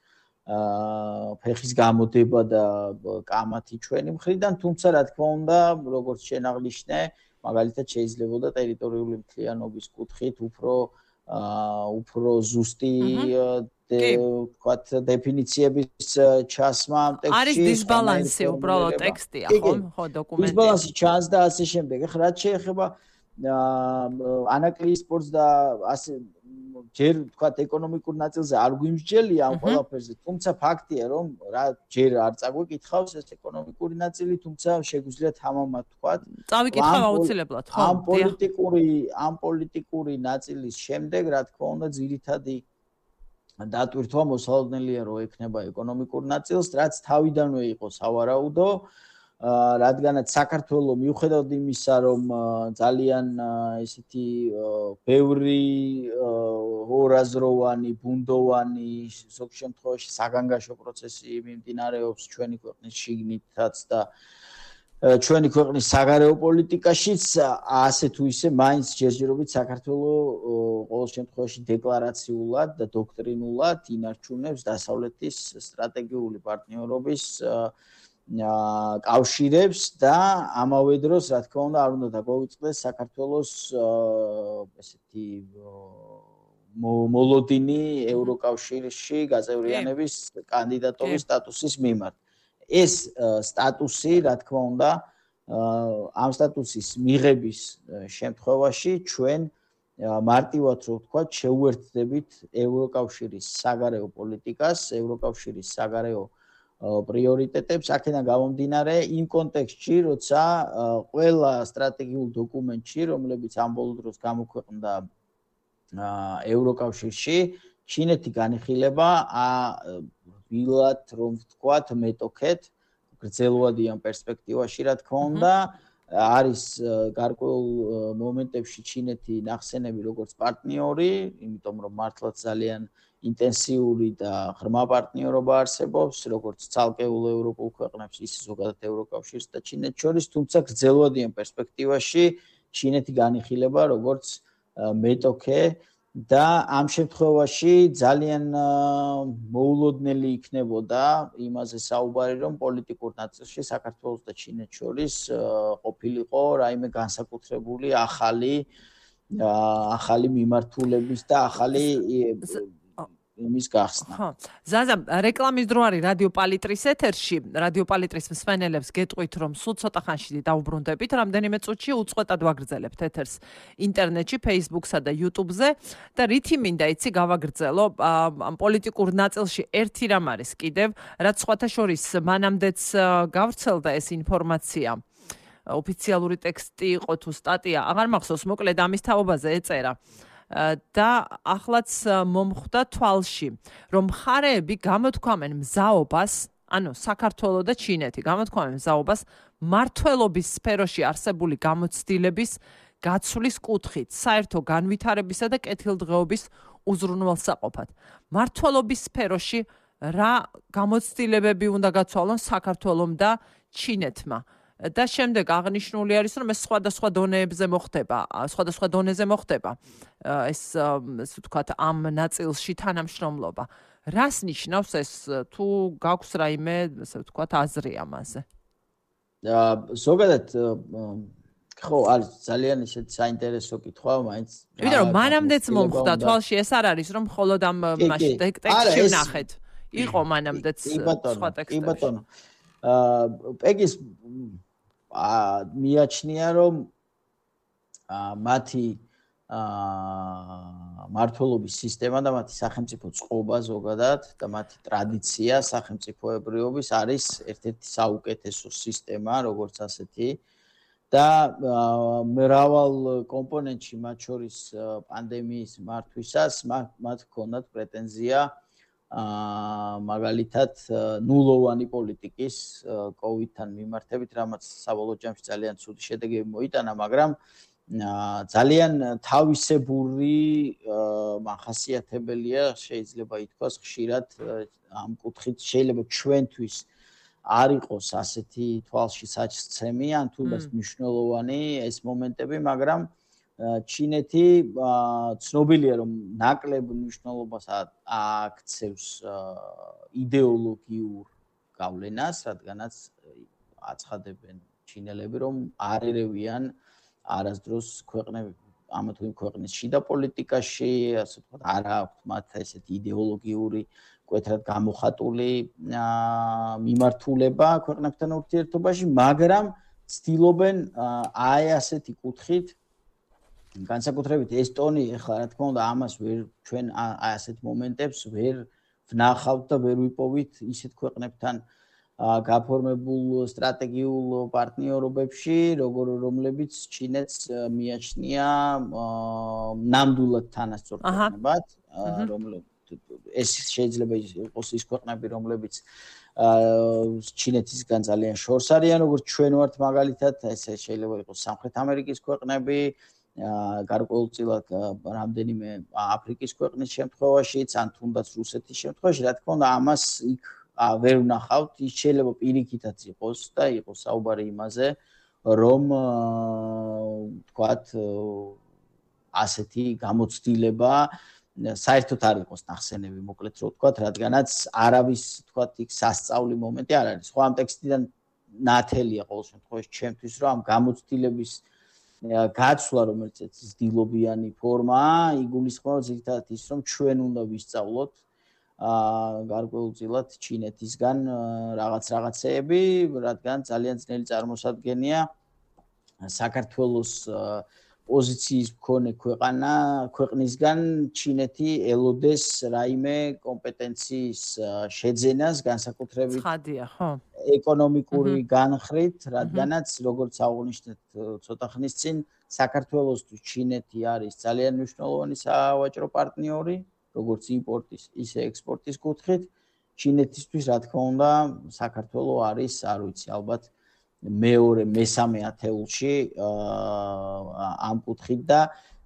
ფეხის გამოდება და კამათი ჩვენი მხრიდან, თუმცა რა თქმა უნდა, როგორც შენ აღნიშნე, მაგალითად შეიძლებოდა ტერიტორიული მთლიანობის კუთხით უფრო ზუსტი ვთქვათ დეფინიციების ჩასმა ამ ტექსტში. არის დისბალანსი უბრალოდ ტექსტია, ხო, დოკუმენტი. დისბალანსი ჩანს და ასე შემდეგ. ეხლა რაც შეეხება ანაკლიის სპორტს და ასე ჯერ ვთქვათ ეკონომიკურ ნაწილზე არ გვიმსჯელია ამ ყველაფერზე, თუმცა ფაქტია, რომ რა ჯერ არ წაგვიკითხავს ეს ეკონომიკური ნაწილი, თუმცა შეგვიძლია თამამად ვთქვათ. წავიკითხავ აუცილებლად, ხო. ამ პოლიტიკური ნაწილის შემდეგ, რა თქმა უნდა, ძირითადი დატვირთვა მოსალოდნელია, რომ ექნება ეკონომიკურ ნაწილს, რაც თავიდანვე იყო სავარაუდო. რადგანაც საქართველოს მიუხედავად იმისა, რომ ძალიან ესეთი ბევრი ორაზროვანი, ბუნდოვანი, ზოგ შემთხვევაში საგანგაშო პროცესი მიმდინარეობს ჩვენი ქვეყნის შიგნითაც და ჩვენი ქვეყნის საგარეო პოლიტიკაშიც, ასე თუ ისე მაინც ჯერჯერობით საქართველოს ყოველ შემთხვევაში დეკლარაციულად და დოქტრინულად ინარჩუნებს დასავლეთის სტრატეგიული პარტნიორობის კავშირებს და ამავე დროს, რა თქმა უნდა, არ უნდა დაგვავიწყდეს საქართველოს ესეთი მოლოდინი ევროკავშირში გაწევრიანების კანდიდატობის სტატუსის მიმართ. ეს სტატუსი, რა თქმა უნდა, ამ სტატუსის მიღების შემთხვევაში ჩვენ მარტივად რო ვთქვათ, შეუერთდებით ევროკავშირის საგარეო პოლიტიკას, ევროკავშირის საგარეო პრიორიტეტებს, აქედან გამომდინარე იმ კონტექსტში, როცა ყველა სტრატეგიულ დოკუმენტში, რომლებიც ამ ბოლო დროს გამოქვეყნდა ევროკავშირში, ჩინეთი განიხილება ვილად რომ ვთქვათ მეტოქეთ, გრძელვადიან პერსპექტივაში, რა თქმა უნდა, არის გარკვეულ მომენტებში ჩინეთი ნახსენები როგორც პარტნიორი, იმიტომ რომ მართლაც ძალიან ინტენსიური და ღრმა პარტნიორობა არსებობს, როგორც ცალკეულ ევროპულ ქვეყნებს, ისე ზოგადად ევროკავშირს და ჩინეთს შორის, თუმცა გრძელვადიან პერსპექტივაში ჩინეთი განიხილება როგორც მეტოქე და ამ შემთხვევაში ძალიან მოულოდნელი იქნებოდა იმაზე საუბარი, რომ პოლიტიკურ ნაწილში საქართველოს და ჩინეთს შორის ყოფილიყო რაიმე განსაკუთრებული ახალი მიმართულების და ახალი იმის გახსნა. ხო. ზაზა, რეკლამის დრო არის რადიო პალიტრის ეთერში. რადიო პალიტრის მსმენელებს გეტყვით, რომ სულ ცოტა ხანში დაუბრუნდებით, რამდენიმე წუთში უწყვეტად ვაგრძელებთ ეთერს ინტერნეტში, Facebook-სა და YouTube-ზე და რითი მინდა იცი გავაგრძელო, ამ პოლიტიკურ ნაწილში ერთი რამ არის კიდევ, რაც სხვათა შორის მანამდეც გავრცელდა ეს ინფორმაცია. ოფიციალური ტექსტი იყო თუ სტატია, აღარ მახსოვს, მოკლედ ამის თაობაზე ეწერა. და ახლაც მომხვდა თვალში, რომ მხარეები გამოთქვამენ მზაობას, ანუ საქართველო და ჩინეთი გამოთქვამენ მზაობას მართლობის სფეროში არსებული გამოცდილების გაცვლის კუთხით, საერთო განვითარებისა და კეთილდღეობის უზრუნველსაყოფად. მართლობის სფეროში რა გამოცდილებები უნდა გაცვალონ საქართველომ და ჩინეთმა? და შემდეგ აღნიშნული არის, რომ ეს სხვადასხვა დონეებზე მოხდება, სხვადასხვა დონეზე მოხდება ეს ასე ვთქვათ ამ ნაწილში თანამშრომლობა. რას ნიშნავს ეს თუ გაქვს რაიმე ასე ვთქვათ აზრი ამაზე? ზოგადად ხო არის ძალიან ისეთი საინტერესო კითხვა, მაინც იმიტომ რომ მანამდეც მომხდა თვალში ეს არ არის რომ მხოლოდ ამ მაშინ ტექსტში ვნახეთ. იყო მანამდეც სხვა ტექსტები. კი ბატონო. პეგის მიაჩნია რომ მათი მართლობის სისტემა და მათი სახელმწიფო წყობა ზოგადად და მათი ტრადიცია სახელმწიფოებრიობის არის ერთ-ერთი საუკეთესო სისტემა როგორც ასეთი და მრავალ კომპონენტში მათ შორის პანდემიის მართვისას მათ ჰქონდათ პრეტენზია მაგალითად ნულოვანი პოლიტიკის კოვიდთან მიმართებით, რამაც საბოლოო ჯამში ძალიან ცუდი შედეგები მოიტანა, მაგრამ ძალიან თავისებური მახასიათებელია, შეიძლება ითქვას, ხშირად ამ კუთხით შეიძლება ჩვენთვის არ იყოს ასეთი თვალში საჩცემი, ან თუნდაც მნიშვნელოვანი ეს მომენტები, მაგრამ ჩინეთი ცნობილია რომ ნაკლებ მნიშვნელობას აქცევს იდეოლოგიურ გავლენას, რადგანაც აცხადებენ ჩინელები რომ არ ერევიან არასდროს ქვეყნები ამა თუ იმ ქვეყნის შიდა პოლიტიკაში, ასე ვთქვათ, არ აქვთ მათ ესეთი იდეოლოგიური კვეთრად გამოხატული მიმართულება ქვეყნებთან ურთიერთობაში, მაგრამ ცდილობენ აი ასეთი კუთხით განსაკუთრებით ესტონი ახლა რა თქმა უნდა ამას ვერ ჩვენ აი ასეთ მომენტებს ვერ ვნახავთ და ვერ ვიპოვით ისეთ ქვეყნებთან გაფორმებულ სტრატეგიულ პარტნიორობებში რომლებიც ჩინეთს მიაჩნია ნამდვილად თანასწორ ქვეყნებად ეს შეიძლება იყოს ის ქვეყნები რომლებიც ჩინეთისგან ძალიან შორს არიან როგორც ჩვენ ვართ მაგალითად ეს შეიძლება იყოს სამხრეთ ამერიკის ქვეყნები გარკვეულწილად რამდენიმე აფრიკის ქვეყნის შემთხვევაშიც, ან თუნდაც რუსეთის შემთხვევაში, რა თქმა უნდა, ამას იქ ვერ ვნახავთ, ის შეიძლება პირიქითაც იყოს და იყოს საუბარი იმაზე, რომ ვთქვათ, ასეთი გამოცდილება საერთოდ არ იყოს ნახსენები, მოკლედ რო ვთქვათ, რადგანაც არავის, ვთქვათ, იქ სასწაული მომენტი არ არის. ხო, ამ ტექსტიდან ნათელია ყოველ შემთხვევაში ჩემთვის, რომ ამ გამოცდილების გაცვლა, რომელიც ცდილობიანი ფორმაა, იგულისხმება ზოგადად ის, რომ ჩვენ უნდა ვისწავლოთ გარკვეულწილად ჩინეთისგან რაღაცეები, რადგან ძალიან ძნელი წარმოსადგენია საქართველოს პოზიციის მქონე ქვეყნისგან ჩინეთი ელოდეს რაიმე კომპეტენციის შეძენას, განსაკუთრებით ცხადია, ხო. ეკონომიკური განხრით, რადგანაც როგორც აღნიშნეთ ცოტა ხნის წინ, საქართველოსთვის ჩინეთი არის ძალიან მნიშვნელოვანი სავაჭრო პარტნიორი, როგორც იმპორტის, ისე ექსპორტის კუთხით. ჩინეთისთვის, რა თქმა უნდა, საქართველო არის, არ ვიცი, ალბათ მეორე, მესამე ათეულში ამ კუთხით და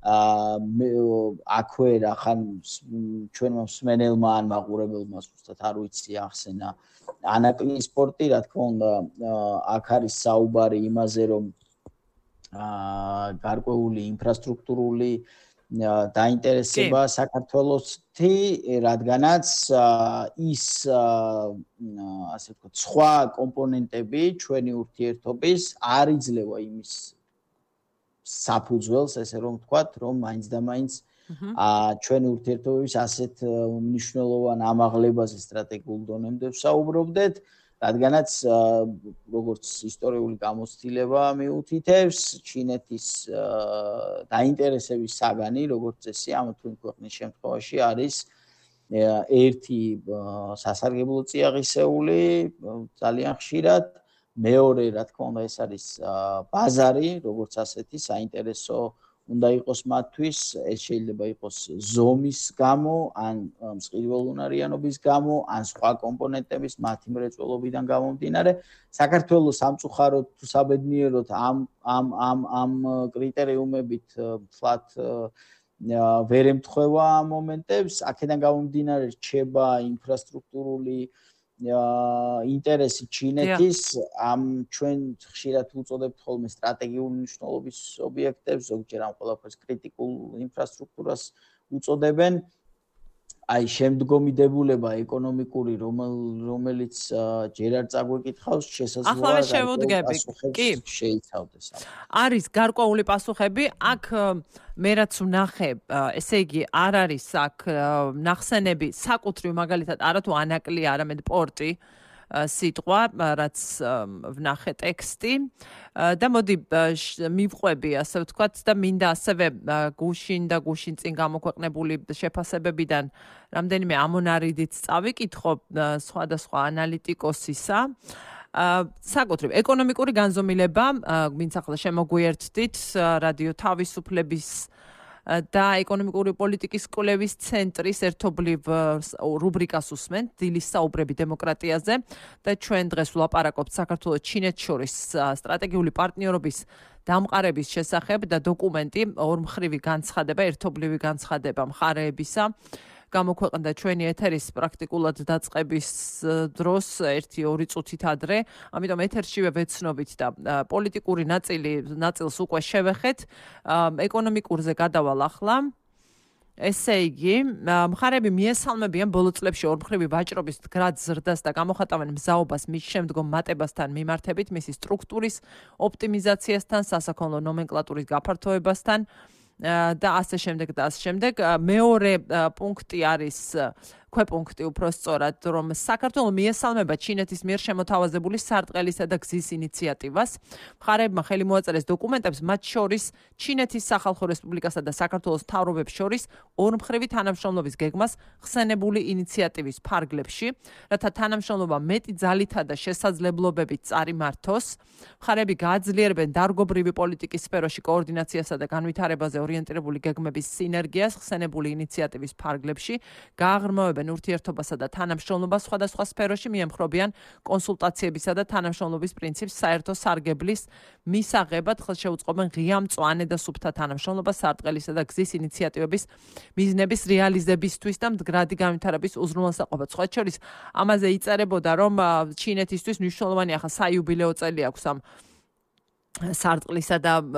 აქვე რახან ჩვენმა მსმენელმა ან მაყურებელმა ზუსტად არ ვიცი ახსენა ანაკლიის სპორტი, რა თქმა უნდა, აქ არის საუბარი იმაზე, რომ გარკვეული ინფრასტრუქტურული დაინტერესება საქართველოსთი, რადგანაც ის ასე ვთქვათ, სხვა კომპონენტები ჩვენი ურთიერთობის არ იძლევა იმის საფუძველს, ესე რომ ვთქვათ, რომ მაინც და მაინც ჩვენი ურთიერთობების ასეთ მნიშვნელოვან ამაღლებაზე სტრატეგიულ დონემდე ვსაუბრობდეთ, რადგანაც როგორც ისტორიული გამოცდილება მიუთითებს, ჩინეთის დაინტერესების საგანი, როგორც წესი, ამ თუ იმ ქვეყნის შემთხვევაში არის ერთი სასარგებლო წიაღისეული ძალიან ხშირად, მეორე, რა თქმა უნდა, ეს არის ბაზარი, როგორც ასეთი საინტერესო უნდა იყოს მათთვის, ეს შეიძლება იყოს ზომის გამო, ან მსყიდველუნარიანობის გამო, ან სხვა კომპონენტების მათი მრეწველობიდან გამომდინარე. საქართველოს სამწუხაროდ თუ საბედნიეროდ ამ კრიტერიუმებით ვთქვათ ვერ ემთხვევა ამ მომენტებს, აქედან გამომდინარე რჩება ინფრასტრუქტურული ინტერესი ჩინეთის ამ ჩვენ ხშირად უწოდებთ ხოლმე სტრატეგიული მნიშვნელობის ობიექტებს, ზოგჯერ ამ ყველაფერს კრიტიკულ ინფრასტრუქტურას უწოდებენ. აი შემდგომი დებულება ეკონომიკური, რომელიც ჯერ არ წაგვეკითხავს, შესაძლოა პასუხებს შეიცავდეს. არის გარკვეული პასუხები, აქ მე რაც ვნახე, ესე იგი არ არის აქ ნახსენები საკუთრივ მაგალითად არათუ ანაკლი, არამედ პორტი სიტყვა, რაც ვნახე ტექსტი და მოდი მივყვები, ასე ვთქვათ, და მინდა ასევე გუშინ და გუშინ წინ გამოქვეყნებული შეფასებებიდან რამდენიმე ამონარიდით წავიკითხო სხვადასხვა ანალიტიკოსისა. საკუთრივ ეკონომიკური განზომილება, ვინც ახლა შემოგვიერთდით რადიო თავისუფლების და ეკონომიკური პოლიტიკის კვლევის ცენტრის ერთობლივ რუბრიკას უსმენთ დილის საუბრები დემოკრატიაზე და ჩვენ დღეს ვლაპარაკობთ საქართველოს ჩინეთს შორის სტრატეგიული პარტნიორობის დამყარების შესახებ და დოკუმენტი ორმხრივი განცხადება, ერთობლივი განცხადება მხარეებისა გამოქვეყნდა ჩვენი ეთერის პრაქტიკულად დაწყების დროს 1-2 წუთით ადრე, ამიტომ ეთერშივე ვეცნობით და პოლიტიკური ნაწილს უკვე შევეხეთ, ეკონომიკურზე გადავალ ახლა. ესე იგი, მხარეები მიესალმებიან ბოლო წლებში ორმხრივი ვაჭრობის მდგრად ზრდას და გამოხატავენ მზაობას მის შემდგომ მატებასთან მიმართებით, მისი სტრუქტურის ოპტიმიზაციასთან, სასაქონლო ნომენკლატურის გაფართოებასთან და ასე შემდეგ. მეორე პუნქტი არის ქვეპუნქტი უფრო სწორად, რომ საქართველოს მიესალმება ჩინეთის მიერ შემოთავაზებული სარტყელისა და გზის ინიციატივას. მხარეებმა ხელი მოაწერეს დოკუმენტებს, მათ შორის ჩინეთის სახალხო რესპუბლიკასა და საქართველოს მთავრობებს შორის ორმხრივი თანამშრომლობის გეგმას ხსენებული ინიციატივის ფარგლებში, რათა თანამშრომლობა მეტი ძალითა და შესაძლებლობებით წარიმართოს. მხარეები გააძლიერებენ დარგობრივი პოლიტიკის სფეროში კოორდინაციასა და განვითარებაზე ორიენტირებული გეგმების სინერგიას ხსენებული ინიციატივის ფარგლებში, გააღრმავებენ ურთიერთობასა და თანამშრომლობას სხვადასხვა სფეროში, მიემხრობიან კონსულტაციებისა და თანამშრომლობის პრინციპს საერთო სარგებლის მისაღებად, ხელშეუწყობენ ღია, მწვანე და სუფთა თანამშრომლობას სარტყელისა და გზის ინიციატივების მიზნების რეალიზებისთვის და მდგრადი განვითარების უზრუნველსაყოფად. სხვა შორის, ამაზე იწერებოდა, რომ ჩინეთისთვის მნიშვნელოვანი ახლა საიუბილეო წელი აქვს ამ სარტყლისა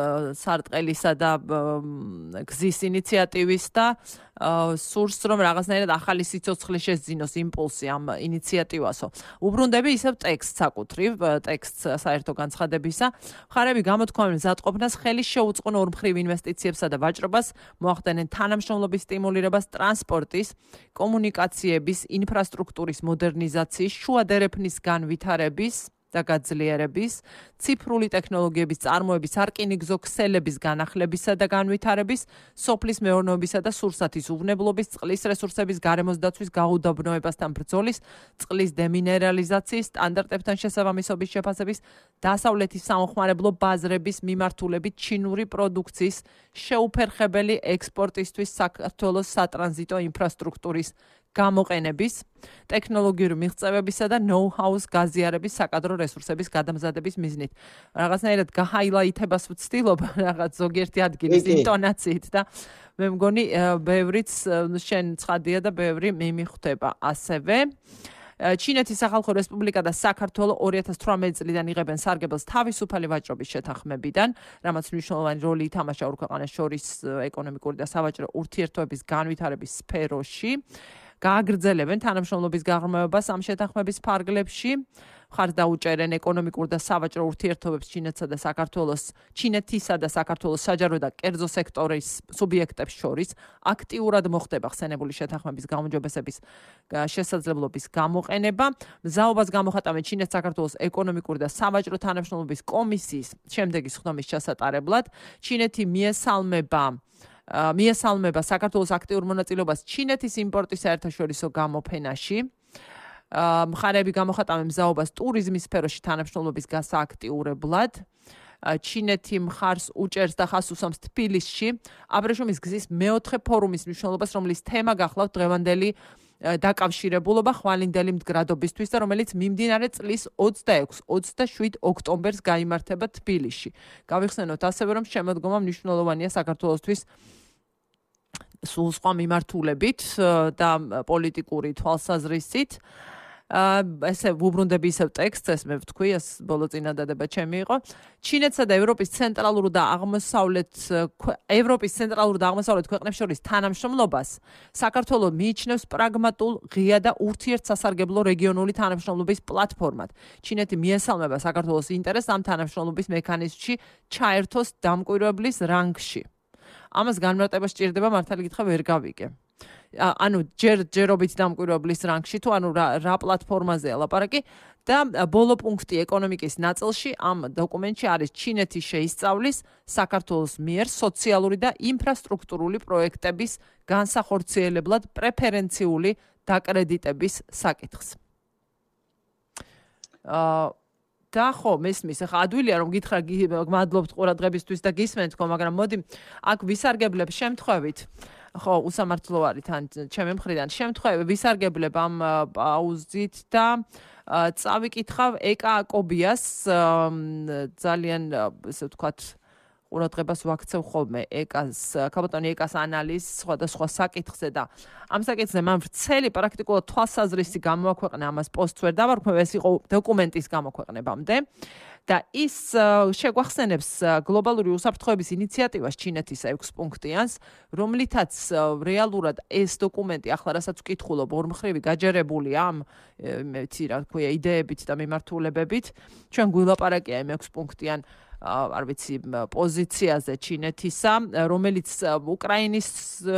და გზის ინიციატივის და სურს რომ რაღაცნაირად ახალი სიცოცხლე შეძინოს იმპულსი ამ ინიციატივასო. უბრუნდები ისევ ტექსტს საკუთრივ, ტექსტს საერთო განცხადებისა. მხარეები გამოთქვამენ მზადყოფნას, ხელი შეუწყონ ორმხრივ ინვესტიციებსა და ვაჭრობას, მოახდენენ თანამშრომლობის სტიმულირებას, ტრანსპორტის, კომუნიკაციების, ინფრასტრუქტურის მოდერნიზაციის, შუადერეფნის განვითარების და გაძლიერების, ციფრული ტექნოლოგიების წარმოების, არკინიგზო ქსელების განახლებისა და განვითარების, სოფლის მეურნეობისა და სურსათის უვნებლობის, წყლის რესურსების გარემოს დაცვის გაუდაბნოებასთან ბრძოლის, წყლის დემინერალიზაციის, სტანდარტებთან შესაბამისობის შეფასების, დასავლეთის სამხმარებლო ბაზრების მიმართულებით ჩინური პროდუქციის შეუფერხებელი ექსპორტისთვის საქართველოს სატრანზიტო ინფრასტრუქტურის გამოყენების, ტექნოლოგიური მიღწევებისა და ნოუ-ჰაუს გაზიარების საკადრო რესურსების გადამზადების მიზნით. რაღაცნაირად გაჰაილაითებას ვცდილობ რაღაც ზოგიერთი ადგილის ინტონაციით და მე მგონი ბევრიც შენ ცხადია და ბევრი მიმიხვდება ასევე. ჩინეთის სახალხო რესპუბლიკა და საქართველო 2018 წლიდან იღებენ სარგებელს თავისუფალი ვაჭრობის შეთანხმებიდან, რამაც მნიშვნელოვანი როლი ითამაშა ორ ქვეყანას შორის ეკონომიკური და სავაჭრო ურთიერთობების განვითარების სფეროში. გააგრძელებენ თანამშრომლობის გაღრმავებას ამ შეთანხმების ფარგლებში. მხარს დაუჭერენ ეკონომიკურ და სავაჭრო ურთიერთობებს ჩინეთისა და საქართველოს საჯარო და კერძო სექტორის სუბიექტებს შორის აქტიურად მოხდება ხსენებული შეთანხმების გაუმჯობესების შესაძლებლობის გამოყენება. მზაობას გამოხატავენ ჩინეთ-საქართველოს ეკონომიკური და სავაჭრო თანამშრომლობის კომისიის შემდეგი სხდომის ჩასატარებლად. ჩინეთი მიესალმება საქართველოს აქტიურ მონაწილეობას ჩინეთის იმპორტის საერთაშორისო გამოფენაში. მხარეები გამოხატავენ მზაობას ტურიზმის სფეროში თანამშრომლობის გასააქტიურებლად. ჩინეთი მხარს უჭერს და ხაზს უსვამს თბილისში აბრეშუმის გზის მეოთხე ფორუმის მნიშვნელობას, რომლის თემა გახლავთ დღევანდელი დაკავშირებულობა ხვალინდელი მდგრადობისთვის და რომელიც მიმდინარე წლის 26-27 ოქტომბერს გაიმართება თბილისში. გავიხსენოთ ასევე, რომ შემოდგომა მნიშვნელოვანია საქართველოსთვის სულ სხვა მიმართულებით და პოლიტიკური თვალსაზრისით. ესე ვუბრუნდები ისევ ტექსტს, ეს მე ვთქვი, ეს ბოლო წინადადება ჩემი იყო. ჩინეთსა და ევროპის ცენტრალურ და აღმოსავლეთ ქვეყნებს შორის თანამშრომლობას საქართველო მიიჩნევს პრაგმატულ, ღია და ურთიერთსასარგებლო რეგიონული თანამშრომლობის პლატფორმად. ჩინეთი მიესალმება საქართველოს ინტერესს ამ თანამშრომლობის მექანიზმში ჩაერთოს დამკვირვებლის რანგში. ამას განმარტება სჭირდება, მართალი გითხრა ვერ გავიგე. ანუ ჯერობით დამკვირვებლის რანგში თუ ანუ რა პლატფორმაზეა ლაპარაკი და ბოლო პუნქტი ეკონომიკის ნაწილში ამ დოკუმენტში არის ჩინეთი შეისწავლის საქართველოს მიერ სოციალური და ინფრასტრუქტურული პროექტების განსახორციელებლად პრეფერენციული დაკრედიტების საკითხს. და ხო, მესმის, ახლა ადვილია რომ გითხრა გმადლობთ ყურადღებისთვის და გისმენთ ხო, მაგრამ მოდი აქ ვისარგებლებ შემთხვევით. ხო, უსამართლო არის თან ჩემი მხრიდან. შემთხვევით ვისარგებლებ ამ პაუზით და წავიკითხავ ეკა აკობიას ძალიან ესე ვთქვათ ყურადღებას ვაქცევ ხოლმე ქალბატონი ეკას ანალიზს სხვადასხვა საკითხზე და ამ საკითხზე მან ვრცელი პრაქტიკულად თვალსაზრისი გამოაქვეყნა, ამას პოსტს ვერ დავარქმევ, ეს იყო დოკუმენტის გამოქვეყნებამდე და ის შეგვახსენებს გლობალური უსაფრთხოების ინიციატივას ჩინეთის 6 პუნქტიანს, რომლითაც რეალურად ეს დოკუმენტი ახლა რასაც ვკითხულობ ორმხრივი გაჯერებულია ამ რა თქვია იდეებით და მიმართულებებით. ჩვენ გვილაპარაკია იმ 6 პუნქტიან არ ვიცი პოზიციაზე ჩინეთისა, რომელიც უკრაინის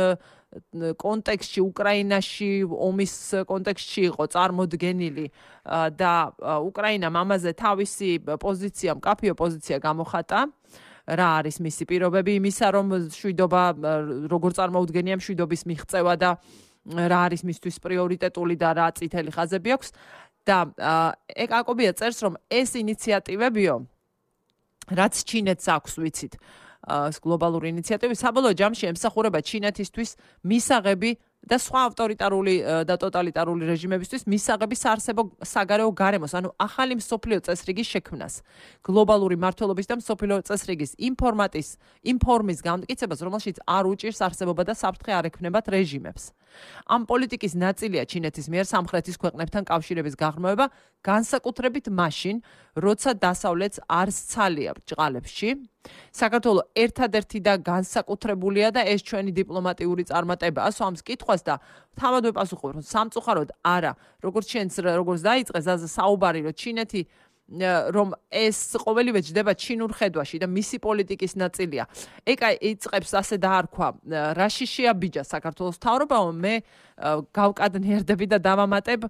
კონტექსტში, უკრაინაში ომის კონტექსტში იყო წარმოდგენილი და უკრაინამ ამაზე თავისი პოზიცია, მკაფიო პოზიცია გამოხატა. რა არის მისი პირობები იმისა, რომ მშვიდობა როგორ წარმოუდგენია მშვიდობის მიღწევა და რა არის მისთვის პრიორიტეტული და რა წითელი ხაზები აქვს და ეკაკობია წერს, რომ ეს ინიციატივებიო რაც ჩინეთს აქვს, ვიცით, გლობალური ინიციატივი საბოლოო ჯამში ემსახურება ჩინეთისთვის მისაღები და სხვა ავტორიტარული და ტოტალიტარული რეჟიმებისთვის მისაღები საარსებო საგარეო გარემოს, ანუ ახალი მსოფლიო წესრიგის შექმნას, გლობალური მმართველობის და მსოფლიო წესრიგის ინფორმის განმტკიცებას, რომელშიც არ უჭირს არსებობა და საფრთხე არ ექმნებათ რეჟიმებს. ამ პოლიტიკის ნაწილია ჩინეთის მიერ სამხრეთის ქვეყნებთან კავშირების გაღრმავება, განსაკუთრებით მაშინ, როცა დასავლეთს არ სცალია ბრჭყალებში. საქართველო ერთადერთი და განსაკუთრებულია და ეს ჩვენი დიპლომატიური წარმატება ასვამს კითხვას და თავად ვეპასუხობ, რომ სამწუხაროდ არა, როგორც დაიწყეს საუბარი, რომ ჩინეთი რომ ეს ყოველივე ჯდება ჩინურ ხედვაში და მისი პოლიტიკის ნაწილია. ეკა იწყებს ასე დაარქვა, რაში შეაბიჯა საქართველოს მთავრობამ, მე გავკადნიერდები და დავამატებ,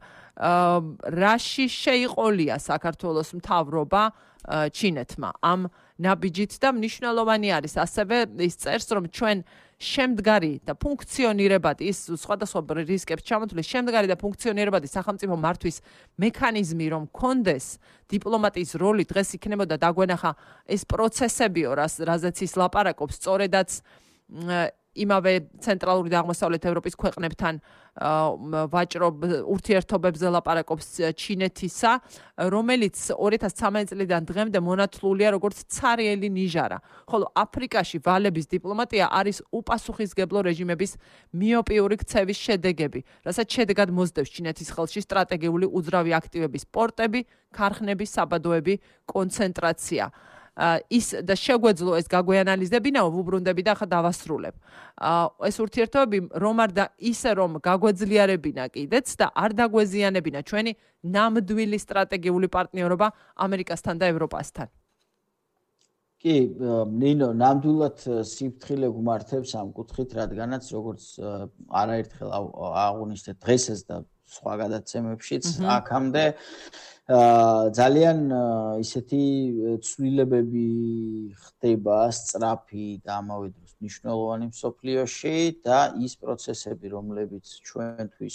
რაში შეიყოლია საქართველოს მთავრობა ჩინეთმა ამ ნაბიჯით და მნიშვნელოვანი არის ასევე ის წერს, რომ ჩვენ შემდგარი და ფუნქციონირებადი ის სხვადასხვა რისკებს ჩამოთვლის შემდგარი და ფუნქციონირებადი სახელმწიფო მართვის მექანიზმი რომ კონდეს დიპლომატიის როლი დღეს იქნებოდა დაგვენახა ეს პროცესებიო რაზეც ის ლაპარაკობს სწორედაც იმავე ცენტრალური და აღმოსავლეთ ევროპის ქვეყნებთან ვაჭრობ ურთიერთობებზე ლაპარაკობს ჩინეთისა, რომელიც 2013 წლიდან დღემდე მონათლულია როგორც ცარიელი ნიჟარა. ხოლო აფრიკაში ვალების დიპლომატია არის უპასუხისმგებლო რეჟიმების მიოპიური ქცევის შედეგები, რასაც შედეგად მოსდევს ჩინეთის ხელში სტრატეგიული უძრავი აქტივების პორტები, ქარხნები, საბადოები, კონცენტრაცია. ის და შეგვეძლო ეს გაგვეანალიზებინაო ვუბრუნდები და ახლა დავასრულებ. ეს ურთიერთობები რომ არ და ისე რომ გაგვეძლიერებინა კიდეც და არ დაგვეზიანებინა ჩვენი ნამდვილი სტრატეგიული პარტნიორობა ამერიკასთან და ევროპასთან. კი, ნინო, ნამდვილად სიფრთხილე გმართებს ამ კუთხით, რადგანაც როგორც არაერთხელ აღვნიშნეთ დღესაც და სხვა გადაცემებშიც, აქამდე ძალიან ისეთი ცვლილებები ხდება სწრაფი და ამავე დროს მნიშვნელოვანი მსოფლიოში და ის პროცესები, რომლებიც ჩვენთვის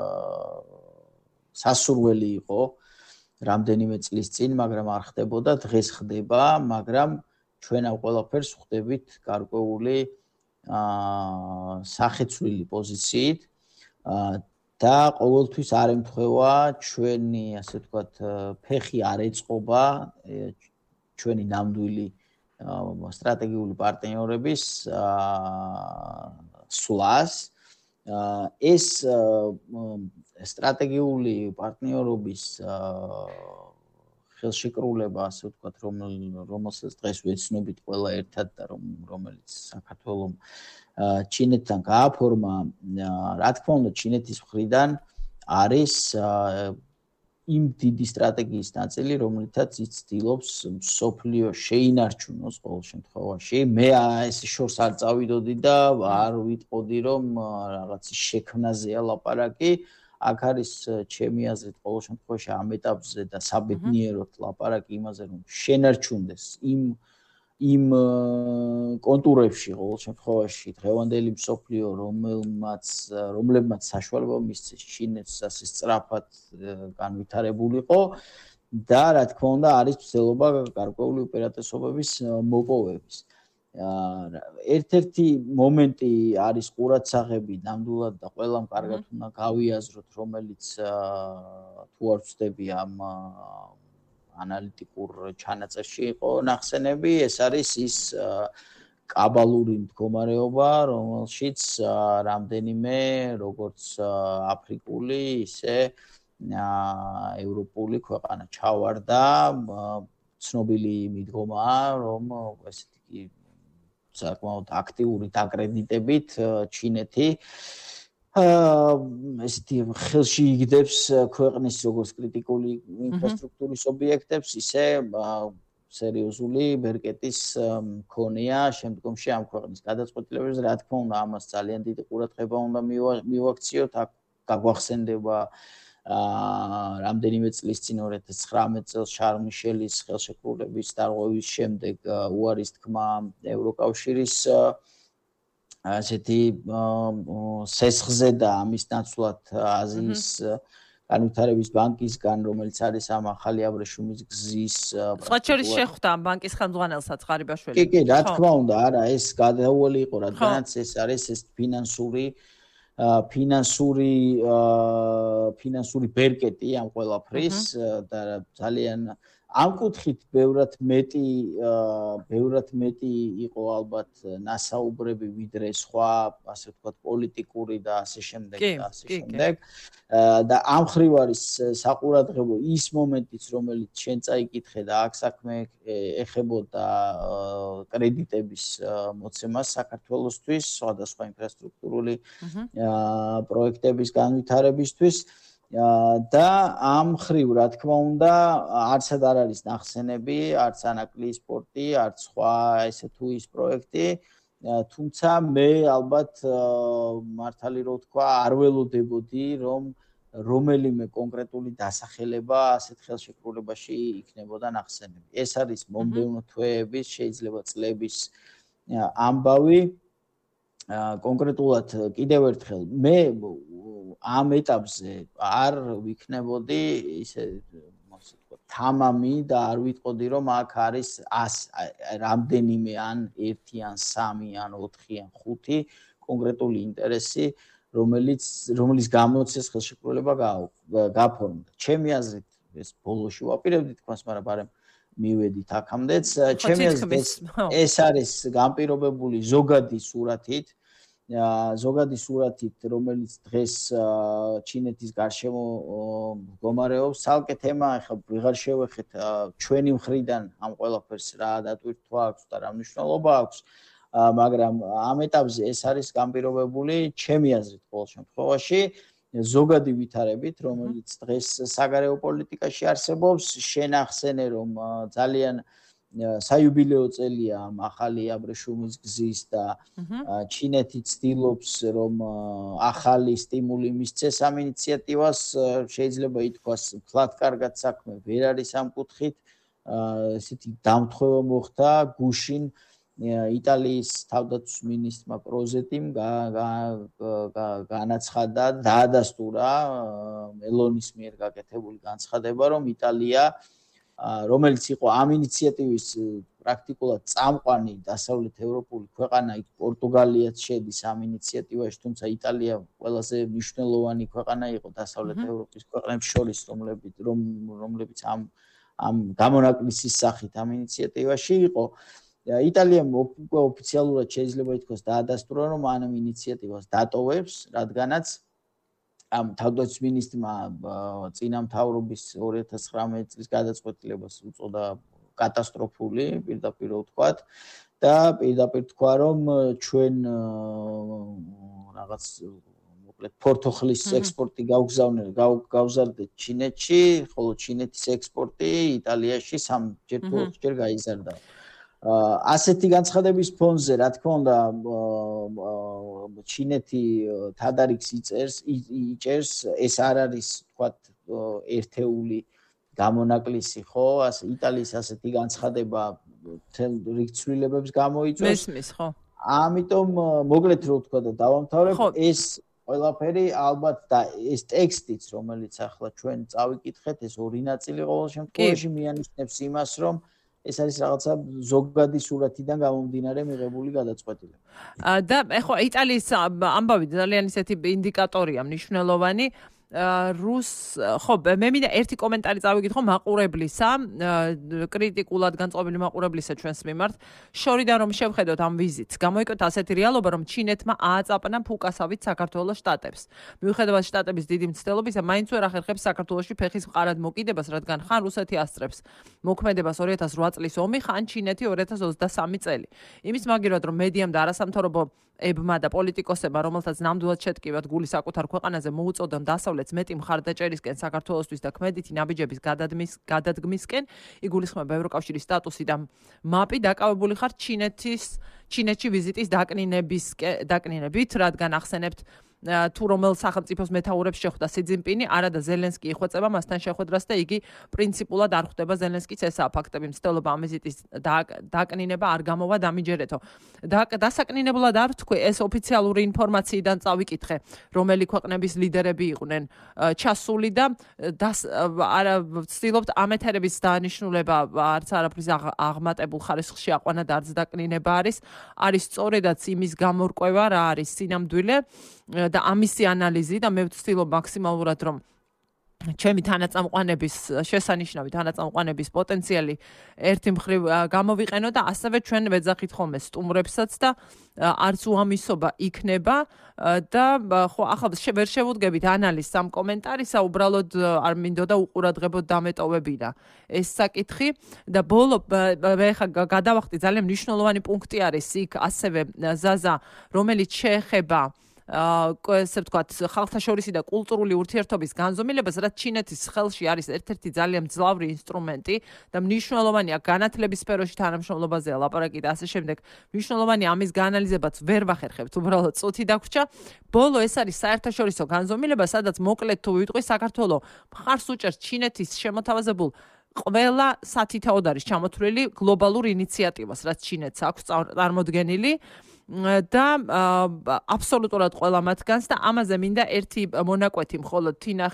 სასურველი იყო რამდენიმე წლის წინ, მაგრამ არ ხდებოდა, დღეს ხდება, მაგრამ ჩვენ ამ ყველაფერს ხვდებით გარკვეული სახეცვლილი პოზიციით და ყოველთვის არ ემთხვევა ჩვენი, ასე ვთქვათ, ფეხი არ ეწყობა ჩვენი ნამდვილი სტრატეგიული პარტნიორების სვლას. ეს სტრატეგიული პარტნიორობის ხელშეკრულება, ასე ვთქვათ, რომელსაც დღეს ვეცნობით ყველა ერთად და რომელიც საქართველოს ჩინეთთან გააფორმა, რა თქმა უნდა, ჩინეთის მხრიდან არის იმ დიდი სტრატეგიის ნაწილი, რომელთაც ის ცდილობს მსოფლიო შეინარჩუნოს ყოველ შემთხვევაში. მე ეს შორს არ წავიდოდი და არ ვიტყოდი, რომ რაღაცის შექმნაზეა ლაპარაკი. აქ არის ჩემი აზრით ყოველ შემთხვევაში ამ ეტაპზე და საბედნიეროდ ლაპარაკი იმაზე, რომ შენარჩუნდეს იმ კონტურებში ყოველ შემთხვევაში დღევანდელი მსოფლიო, რომლებმაც საშუალება მისცეს ჩინეთს ასე სწრაფად განვითარებულიყო და რა თქმა უნდა არის ცდილობა გარკვეული უპირატესობების მოპოვების. ერთ-ერთი მომენტი არის ყურადსაღები ნამდვილად და ყველამ კარგად უნდა გავიაზროთ, რომელიც თუ არ ვწდები ამ ანალიტიკურ ჩანაწერში იყო ნახსენები, ეს არის ის კაბალური მდგომარეობა, რომელშიც რამდენიმე როგორც აფრიკული, ისე ევროპული ქვეყანა ჩავარდა. ცნობილი მიდგომაა, რომ ესეთი კი საკმაოდ აქტიური დაკრედიტებით ჩინეთი ესეთი ხელში იგდებს ქვეყნის როგორც კრიტიკული ინფრასტრუქტურის ობიექტებს, ისე სერიოზული ბერკეტის მქონეა შემდგომში ამ ქვეყნის გადაწყვეტილებებზე. რა თქმა უნდა, ამას ძალიან დიდი ყურადღება უნდა მივაქციოთ. აქ გაგვახსენდება რამდენიმე წლის წინ 2019 წელს შარლ მიშელის ხელშეკრულების დარღვევის შემდეგ უარის თქმა ევროკავშირის ასეთი სესხზე და ამის ნაცვლად აზიის განვითარების ბანკისგან, რომელიც არის ამ ახალი აბრეშუმის გზის სხვა შორის შეხვდა ამ ბანკის ხელმძღვანელსაც ღარიბაშვილი. კი, რა თქმა უნდა, არა, ეს გადაუვალი იყო, რადგანაც ეს არის ეს ფინანსური ბერკეტი ამ ყველაფრის და ძალიან ამ კუთხით ბევრად მეტი იყო ალბათ ნასაუბრები ვიდრე სხვა, ასე ვთქვათ, პოლიტიკური და ასე შემდეგ და ასე შემდეგ. და ამ ხრივ არის საყურადღებო ის მომენტიც, რომელიც შენ წაიკითხე და აქ საქმე ეხებოდა კრედიტების მოცემას საქართველოსთვის, სხვადასხვა ინფრასტრუქტურული პროექტების განვითარებისთვის. და ამ ხრივ, რა თქმა უნდა, არცად არ არის ნახსენები, არც ანაკლიის პორტი, არც სხვა ესე თუ ის პროექტი, თუმცა მე ალბათ მართალი რო ვთქვა, არ ველოდებოდი, რომ რომელიმე კონკრეტული დასახელება ასეთ ხელშეკრულებაში იქნებოდა ნახსენები. ეს არის მომდევნო თვეების, შეიძლება წლების ამბავი. კონკრეტულად კიდევ ერთხელ მე ამ ეტაპზე არ ვიქნებოდი ისე თამამი და არ ვიტყოდი, რომ აქ არის რამდენიმე ან 1 ან 3 ან 4 ან 5 კონკრეტული ინტერესი, რომელიც გამოც ეს ხელშეკრულება გაფორმდა. ჩემი აზრით ეს ბოლოში ვაპირებდი თქვას, მაგრამ ბარემ მივედით აქამდეც. ჩემი აზრით ეს არის განპირობებული ზოგადი სურათით ზოგადი სურათით, რომელიც დღეს ჩინეთის გარშემო მდგომარეობს, ცალკე თემა, ახლა ვიღარ შევეხეთ ჩვენი მხრიდან ამ ყველაფერს რა დატვირთვა აქვს და რა მნიშვნელობა აქვს, მაგრამ ამ ეტაპზე ეს არის განპირობებული ჩემი აზრით ყოველ შემთხვევაში ზოგადი ვითარებით, რომელიც დღეს საგარეო პოლიტიკაში არსებობს, შენახსენე რომ ძალიან საიუბილეო წელია ახალი აბრეშუმის გზის და ჩინეთი ცდილობს რომ ახალი სტიმული მისცეს ამ ინიციატივას, შეიძლება ითქვას ფლად კარგად საქმე ვერ არის ამ კუთხით, ესეთი დამთხევა მოხდა გუშინ იტალიის თავდაცვის მინისტრმა პროზეტიმ განაცხადა და დაადასტურა მელონის მიერ გაკეთებული განცხადება, რომ იტალია რომელიც იყო ამ ინიციატივის პრაქტიკულად წამყვანი დასავლეთ ევროპული ქვეყანა, პორტუგალიაც შედის ამ ინიციატივაში, თუმცა იტალია ყველაზე მნიშვნელოვანი ქვეყანა იყო დასავლეთ ევროპის ქვეყნებს შორის, რომლებიც ამ გამონაკლისის სახით ამ ინიციატივაში იყო. იტალიამ უკვე ოფიციალურად შეიძლება ითქვას დაადასტურა, რომ ამ ინიციატივას დატოვებს, რადგანაც ამ თავდაცვის მინისტრმა წინა მთავრობის 2019 წლის გადაწყვეტილებას უწოდა კატასტროფული, პირდაპირ ვთქვათ და პირდაპირ თქვა, რომ ჩვენ რაღაც მოკლედ ფორთოხლის ექსპორტი გავგზავნეთ ჩინეთში, ხოლო ჩინეთის ექსპორტი იტალიაში 3-ჯერ თუ 4-ჯერ გაიზარდა. ასეთი განცხადების ფონზე, რა თქმა უნდა, ჩინეთი თადარიგს იჭერს, ეს არ არის, თქვათ, ერთეული გამონაკლისი, ხო? იტალიის ასეთი განცხადება რიგ ცვლილებებს გამოიწვევს. მესმის, ხო? ამიტომ მოკლედ რო ვთქვა და დავამთავრებ, ეს ყველაფერი ალბათ და ეს ტექსტიც, რომელიც ახლა ჩვენ წავიკითხეთ, ეს ორი ნაწილი ყოველ შემთხვევაში მიანიშნებს იმას, რომ ეს არის რაღაცა ზოგადი სურათიდან გამომდინარე მიღებული გადაწყვეტილება. და ეხლა იტალიის ამბავი ძალიან ისეთი ინდიკატორია მნიშვნელოვანი. ხო, მე მინდა ერთი კომენტარი წავიკითხო მაყურებლისა, კრიტიკულად განწყობილი მაყურებლისა ჩვენს მიმართ. შორიდან რომ შევხედოთ ამ ვიზიტს, გამოიკვეთა ასეთი რეალობა, რომ ჩინეთმა ააწაპნა ფუკასავით საქართველოს შტატებს. მიუხედავად შტატების დიდი მცდელობისა, მაინც ვერ ახერხებს საქართველოში ფეხის მყარად მოკიდებას, რადგან ხან რუსეთი ასწრებს მოქმედებას 2008 წლის ომი, ხან ჩინეთი 2023 წელი. იმის მაგივრად, რომ მედიამ და არასამთავრობო ებმა და პოლიტიკოსებმა, რომელთაც ნამდვილად შეტკივათ გული საკუთარ ქვეყანაზე მოუწოდონ დასავლეთს მეტი მხარდაჭერისკენ საქართველოსთვის და ქმედითი ნაბიჯების გადადგმისკენ, იგულისხმება ევროკავშირის სტატუსი და მაპი დაკავებული ხართ ჩინეთში ვიზიტის დაკნინებით, რადგან ახსენებთ თუ რომელ სახელმწიფოს მეთაურებს შეხვდა სი ძინპინი, არადა ზელენსკი იხვეწება მასთან შეხვედრას და იგი პრინციპულად არ ხვდება ზელენსკის ესაა ფაქტები. მცდელობა ამ ვიზიტის დაკნინება არ გამოვა დამიჯერეთო. დასაკნინებლად არ ვთქვი, ეს ოფიციალური ინფორმაციიდან წავიკითხე, რომელი ქვეყნების ლიდერები იყვნენ ჩასული და ვცდილობთ ამ ეთერების დანიშნულება არც არაფრის აღმატებულ ხარისხში აყვანა და არც დაკნინება არის სწორედაც იმის გამორკვევა რა არის სინამდვილე და ამისი ანალიზი და მე ვცდილობ მაქსიმალურად რომ ჩემი თანაწამყვანების შესანიშნავი თანაწამყვანების პოტენციალი ერთი მხრივ გამოვიყენო და ასევე ჩვენ ვეძახით ხოლმე სტუმრებსაც და არც უამისობა იქნება და ხო ახლა ვერ შევუდგებით ანალიზს ამ კომენტარისა, უბრალოდ არ მინდოდა უყურადღებოდ დამეტოვებინა ეს საკითხი და ბოლო ხა გადავახტი ძალიან მნიშვნელოვანი პუნქტი არის იქ ასევე ზაზა, რომელიც შეეხება ესე ვთქვათ, ხალხთაშორისი და კულტურული ურთიერთობის განზომილებას, რაც ჩინეთის ხელში არის ერთ-ერთი ძალიან მძლავრი ინსტრუმენტი და მნიშვნელოვანია განათლების სფეროში თანამშრომლობაზეა ლაპარაკი და ასე შემდეგ. მნიშვნელოვანია ამის გაანალიზებაც ვერ ვახერხებთ, უბრალოდ წუთი დაგვრჩა. ბოლო ეს არის საერთაშორისო განზომილება, სადაც მოკლედ თუ ვიტყვი, საქართველო მხარს უჭერს ჩინეთის შემოთავაზებულ ყველა სათითაოდ არის ჩამოთვლილი გლობალურ ინიციატივას, რაც ჩინეთს აქვს წარმოდგენილი. და აბსოლუტურად ყველა მათგანს და ამაზე მინდა ერთი მონაკვეთი მხოლოდ თინა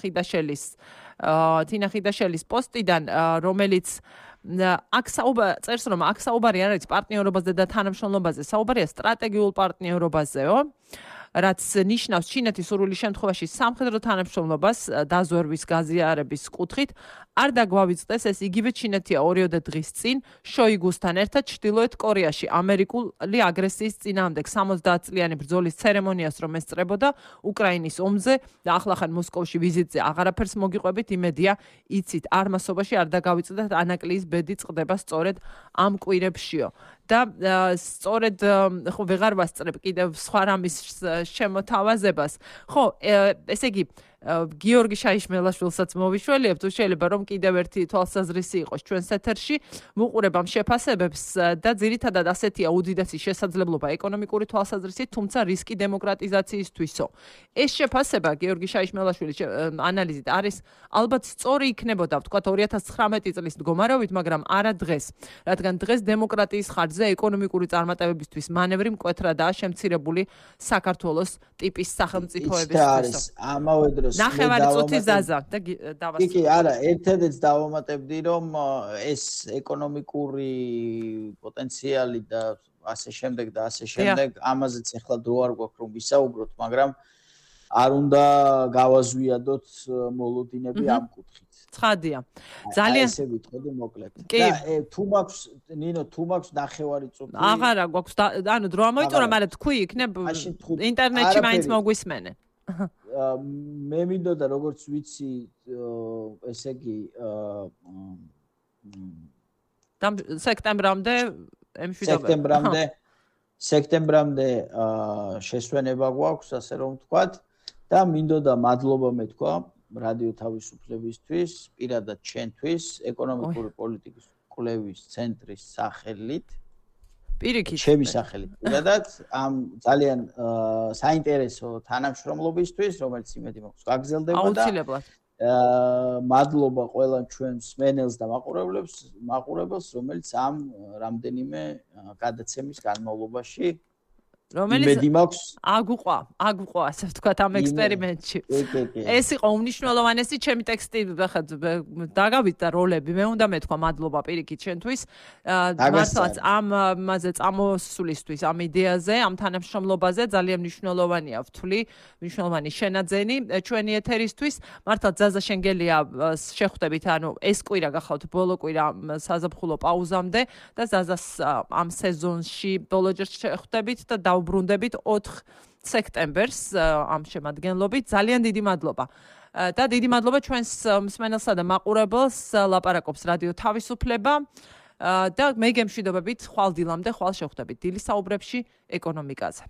ხიდაშელის პოსტიდან, რომელიც აქ წერს რომ აქ საუბარი არ არის პარტნიორობაზე და თანამშრომლობაზე, საუბარია სტრატეგიულ პარტნიორობაზეო, რაც ნიშნავს ჩინეთის სურვილის შემთხვევაში სამხედრო თანამშრომლობას დაზვერვის გაზიარების კუთხით, არ დაგვავიწყდეს ეს იგივე ჩინეთია 2 დღის წინ შოიგუსთან ერთად ჩრდილოეთ კორეაში ამერიკული აგრესიის წინააღმდეგ 70 წლიანი ბრძოლის ცერემონიას რომ ესწრებოდა უკრაინის ომზე და ახლახან მოსკოვში ვიზიტზე აღარაფერს მოგიყვებით იმედია იცით არმასობაში არ დაგავიწყდეთ ანაკლიის ბედი წყდება სწორედ ამ კვირებშიო და სწორედ ხო ვეღარ ვასწრებ კიდევ სხვა რამის შემოთავაზებას ხო ესე იგი გიორგი შაიშმელაშვილსაც მოვიშველიებთ თუ შეიძლება რომ კიდევ ერთი თვალსაზრისი იყოს ჩვენს ეთერში ვუყურებ ამ შეფასებებს და ძირითადად ასეთია უდიდესი შესაძლებლობა ეკონომიკური თვალსაზრისით თუმცა რისკი დემოკრატიზაციისთვისო ეს შეფასება გიორგი შაიშმელაშვილის ანალიზით არის ალბათ სწორი იქნებოდა ვთქვათ 2019 წლის მდგომარეობით მაგრამ არა დღეს რადგან დღეს დემოკრატიის ხარჯზე ეკონომიკური წარმატებებისთვის მანევრი მკვეთრადაა შემცირებული საქართველოს ტიპის სახელმწიფოებისთვის ამავე დროს ნახევარი წუთი ზაზა და დავასრულებ. კი, არა, ერთადაც დავამატებდი, რომ ეს ეკონომიკური პოტენციალი და ასე შემდეგ და ასე შემდეგ, ამაზეც ახლა დრო არ გვაქვს რომ ვისაუბროთ, მაგრამ არ უნდა გავაზვიადოთ მოლოდინები ამ კუთხით. ცხადია. ძალიან ესე ვიტყოდი მოკლედ. და თუ მაქვს ნინო, თუ მაქვს ნახევარი წუთი. აღარა გვაქვს, ანუ დრო ამოიწურა, მაგრამ თქვი იქნებ ინტერნეტში მაინც მოგვისმენენ. მე მინდოდა როგორც ვიცი ესე იგი სექტემბრამდე სექტემბრამდე შესვენება გვაქვს ასე რომ ვთქვათ და მინდოდა მადლობა მეთქვა რადიო თავისუფლებისთვის პირადად ჩვენთვის ეკონომიკური პოლიტიკის კვლევის ცენტრის სახელით პირიქით ჩემი სახელით პირადად ამ ძალიან საინტერესო თანამშრომლობისთვის რომელიც იმედი მაქვს გაგრძელდება და აუცილებლად მადლობა ყველა ჩვენს მენელს და მაყურებელს რომელიც ამ რამდენიმე გადაცემის განმავლობაში რომელიც აგუყვა ასე ვთქვათ ამ ექსპერიმენტში ეს იყო უმნიშვნელოვანესი ჩემი ტექსტი ხა დაგავიწყდა როლები მე უნდა მეთქვა მადლობა პირიქით ჩვენთვის მართლაც ამაზე წამოსვლისთვის ამ იდეაზე ამ თანამშრომლობაზე ძალიან მნიშვნელოვანია ვთვლი მნიშვნელოვანი შენაძენი ჩვენი ეთერისთვის მართლაც ზაზა შენგელია შეხვდებით ანუ ეს კვირა გახავთ ბოლო კვირა საზაფხულო პაუზამდე და ზაზას ამ სეზონში ბოლოჯერ შეხვდებით და დაუბრუნდებით 4 სექტემბერს ამ შემადგენლობით ძალიან დიდი მადლობა და დიდი მადლობა ჩვენს მსმენელსა და მაყურებელს ლაპარაკობს რადიო თავისუფლება და მე გემშვიდობებით ხვალ დილამდე ხვალ შეხვდებით დილის საუბრებში ეკონომიკაზე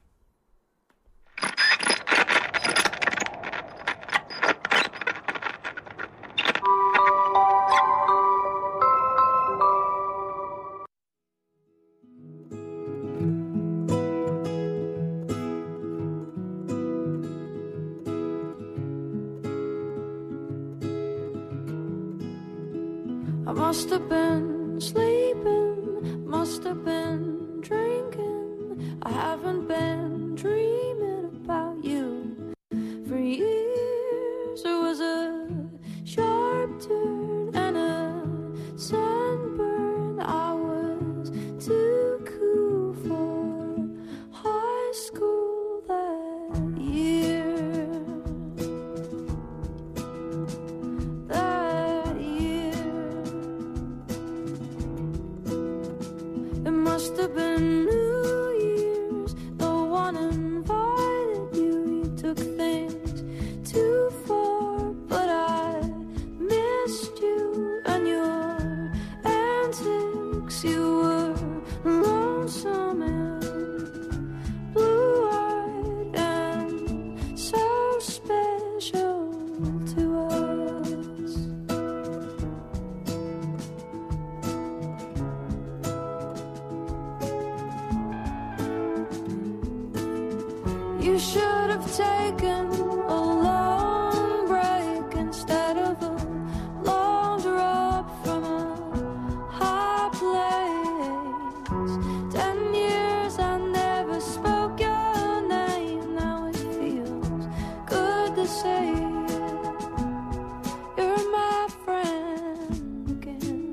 I must have been sleeping, must have been drinking. I haven't been dreaming about you for years. There was a sharp turn and a sunburn. I was too cool for high school that year. Must have been New Year's. No one invited you. You took things too far, but I missed you and your antics. You were lonesome and blue-eyed and so special to us. You should have taken a long break instead of a long drop from a high place. 10 years I never spoke your name. Now it feels good to say you're my friend again.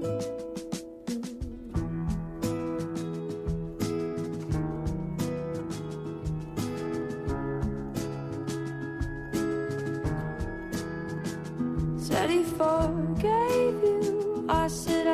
Said he forgave you. I said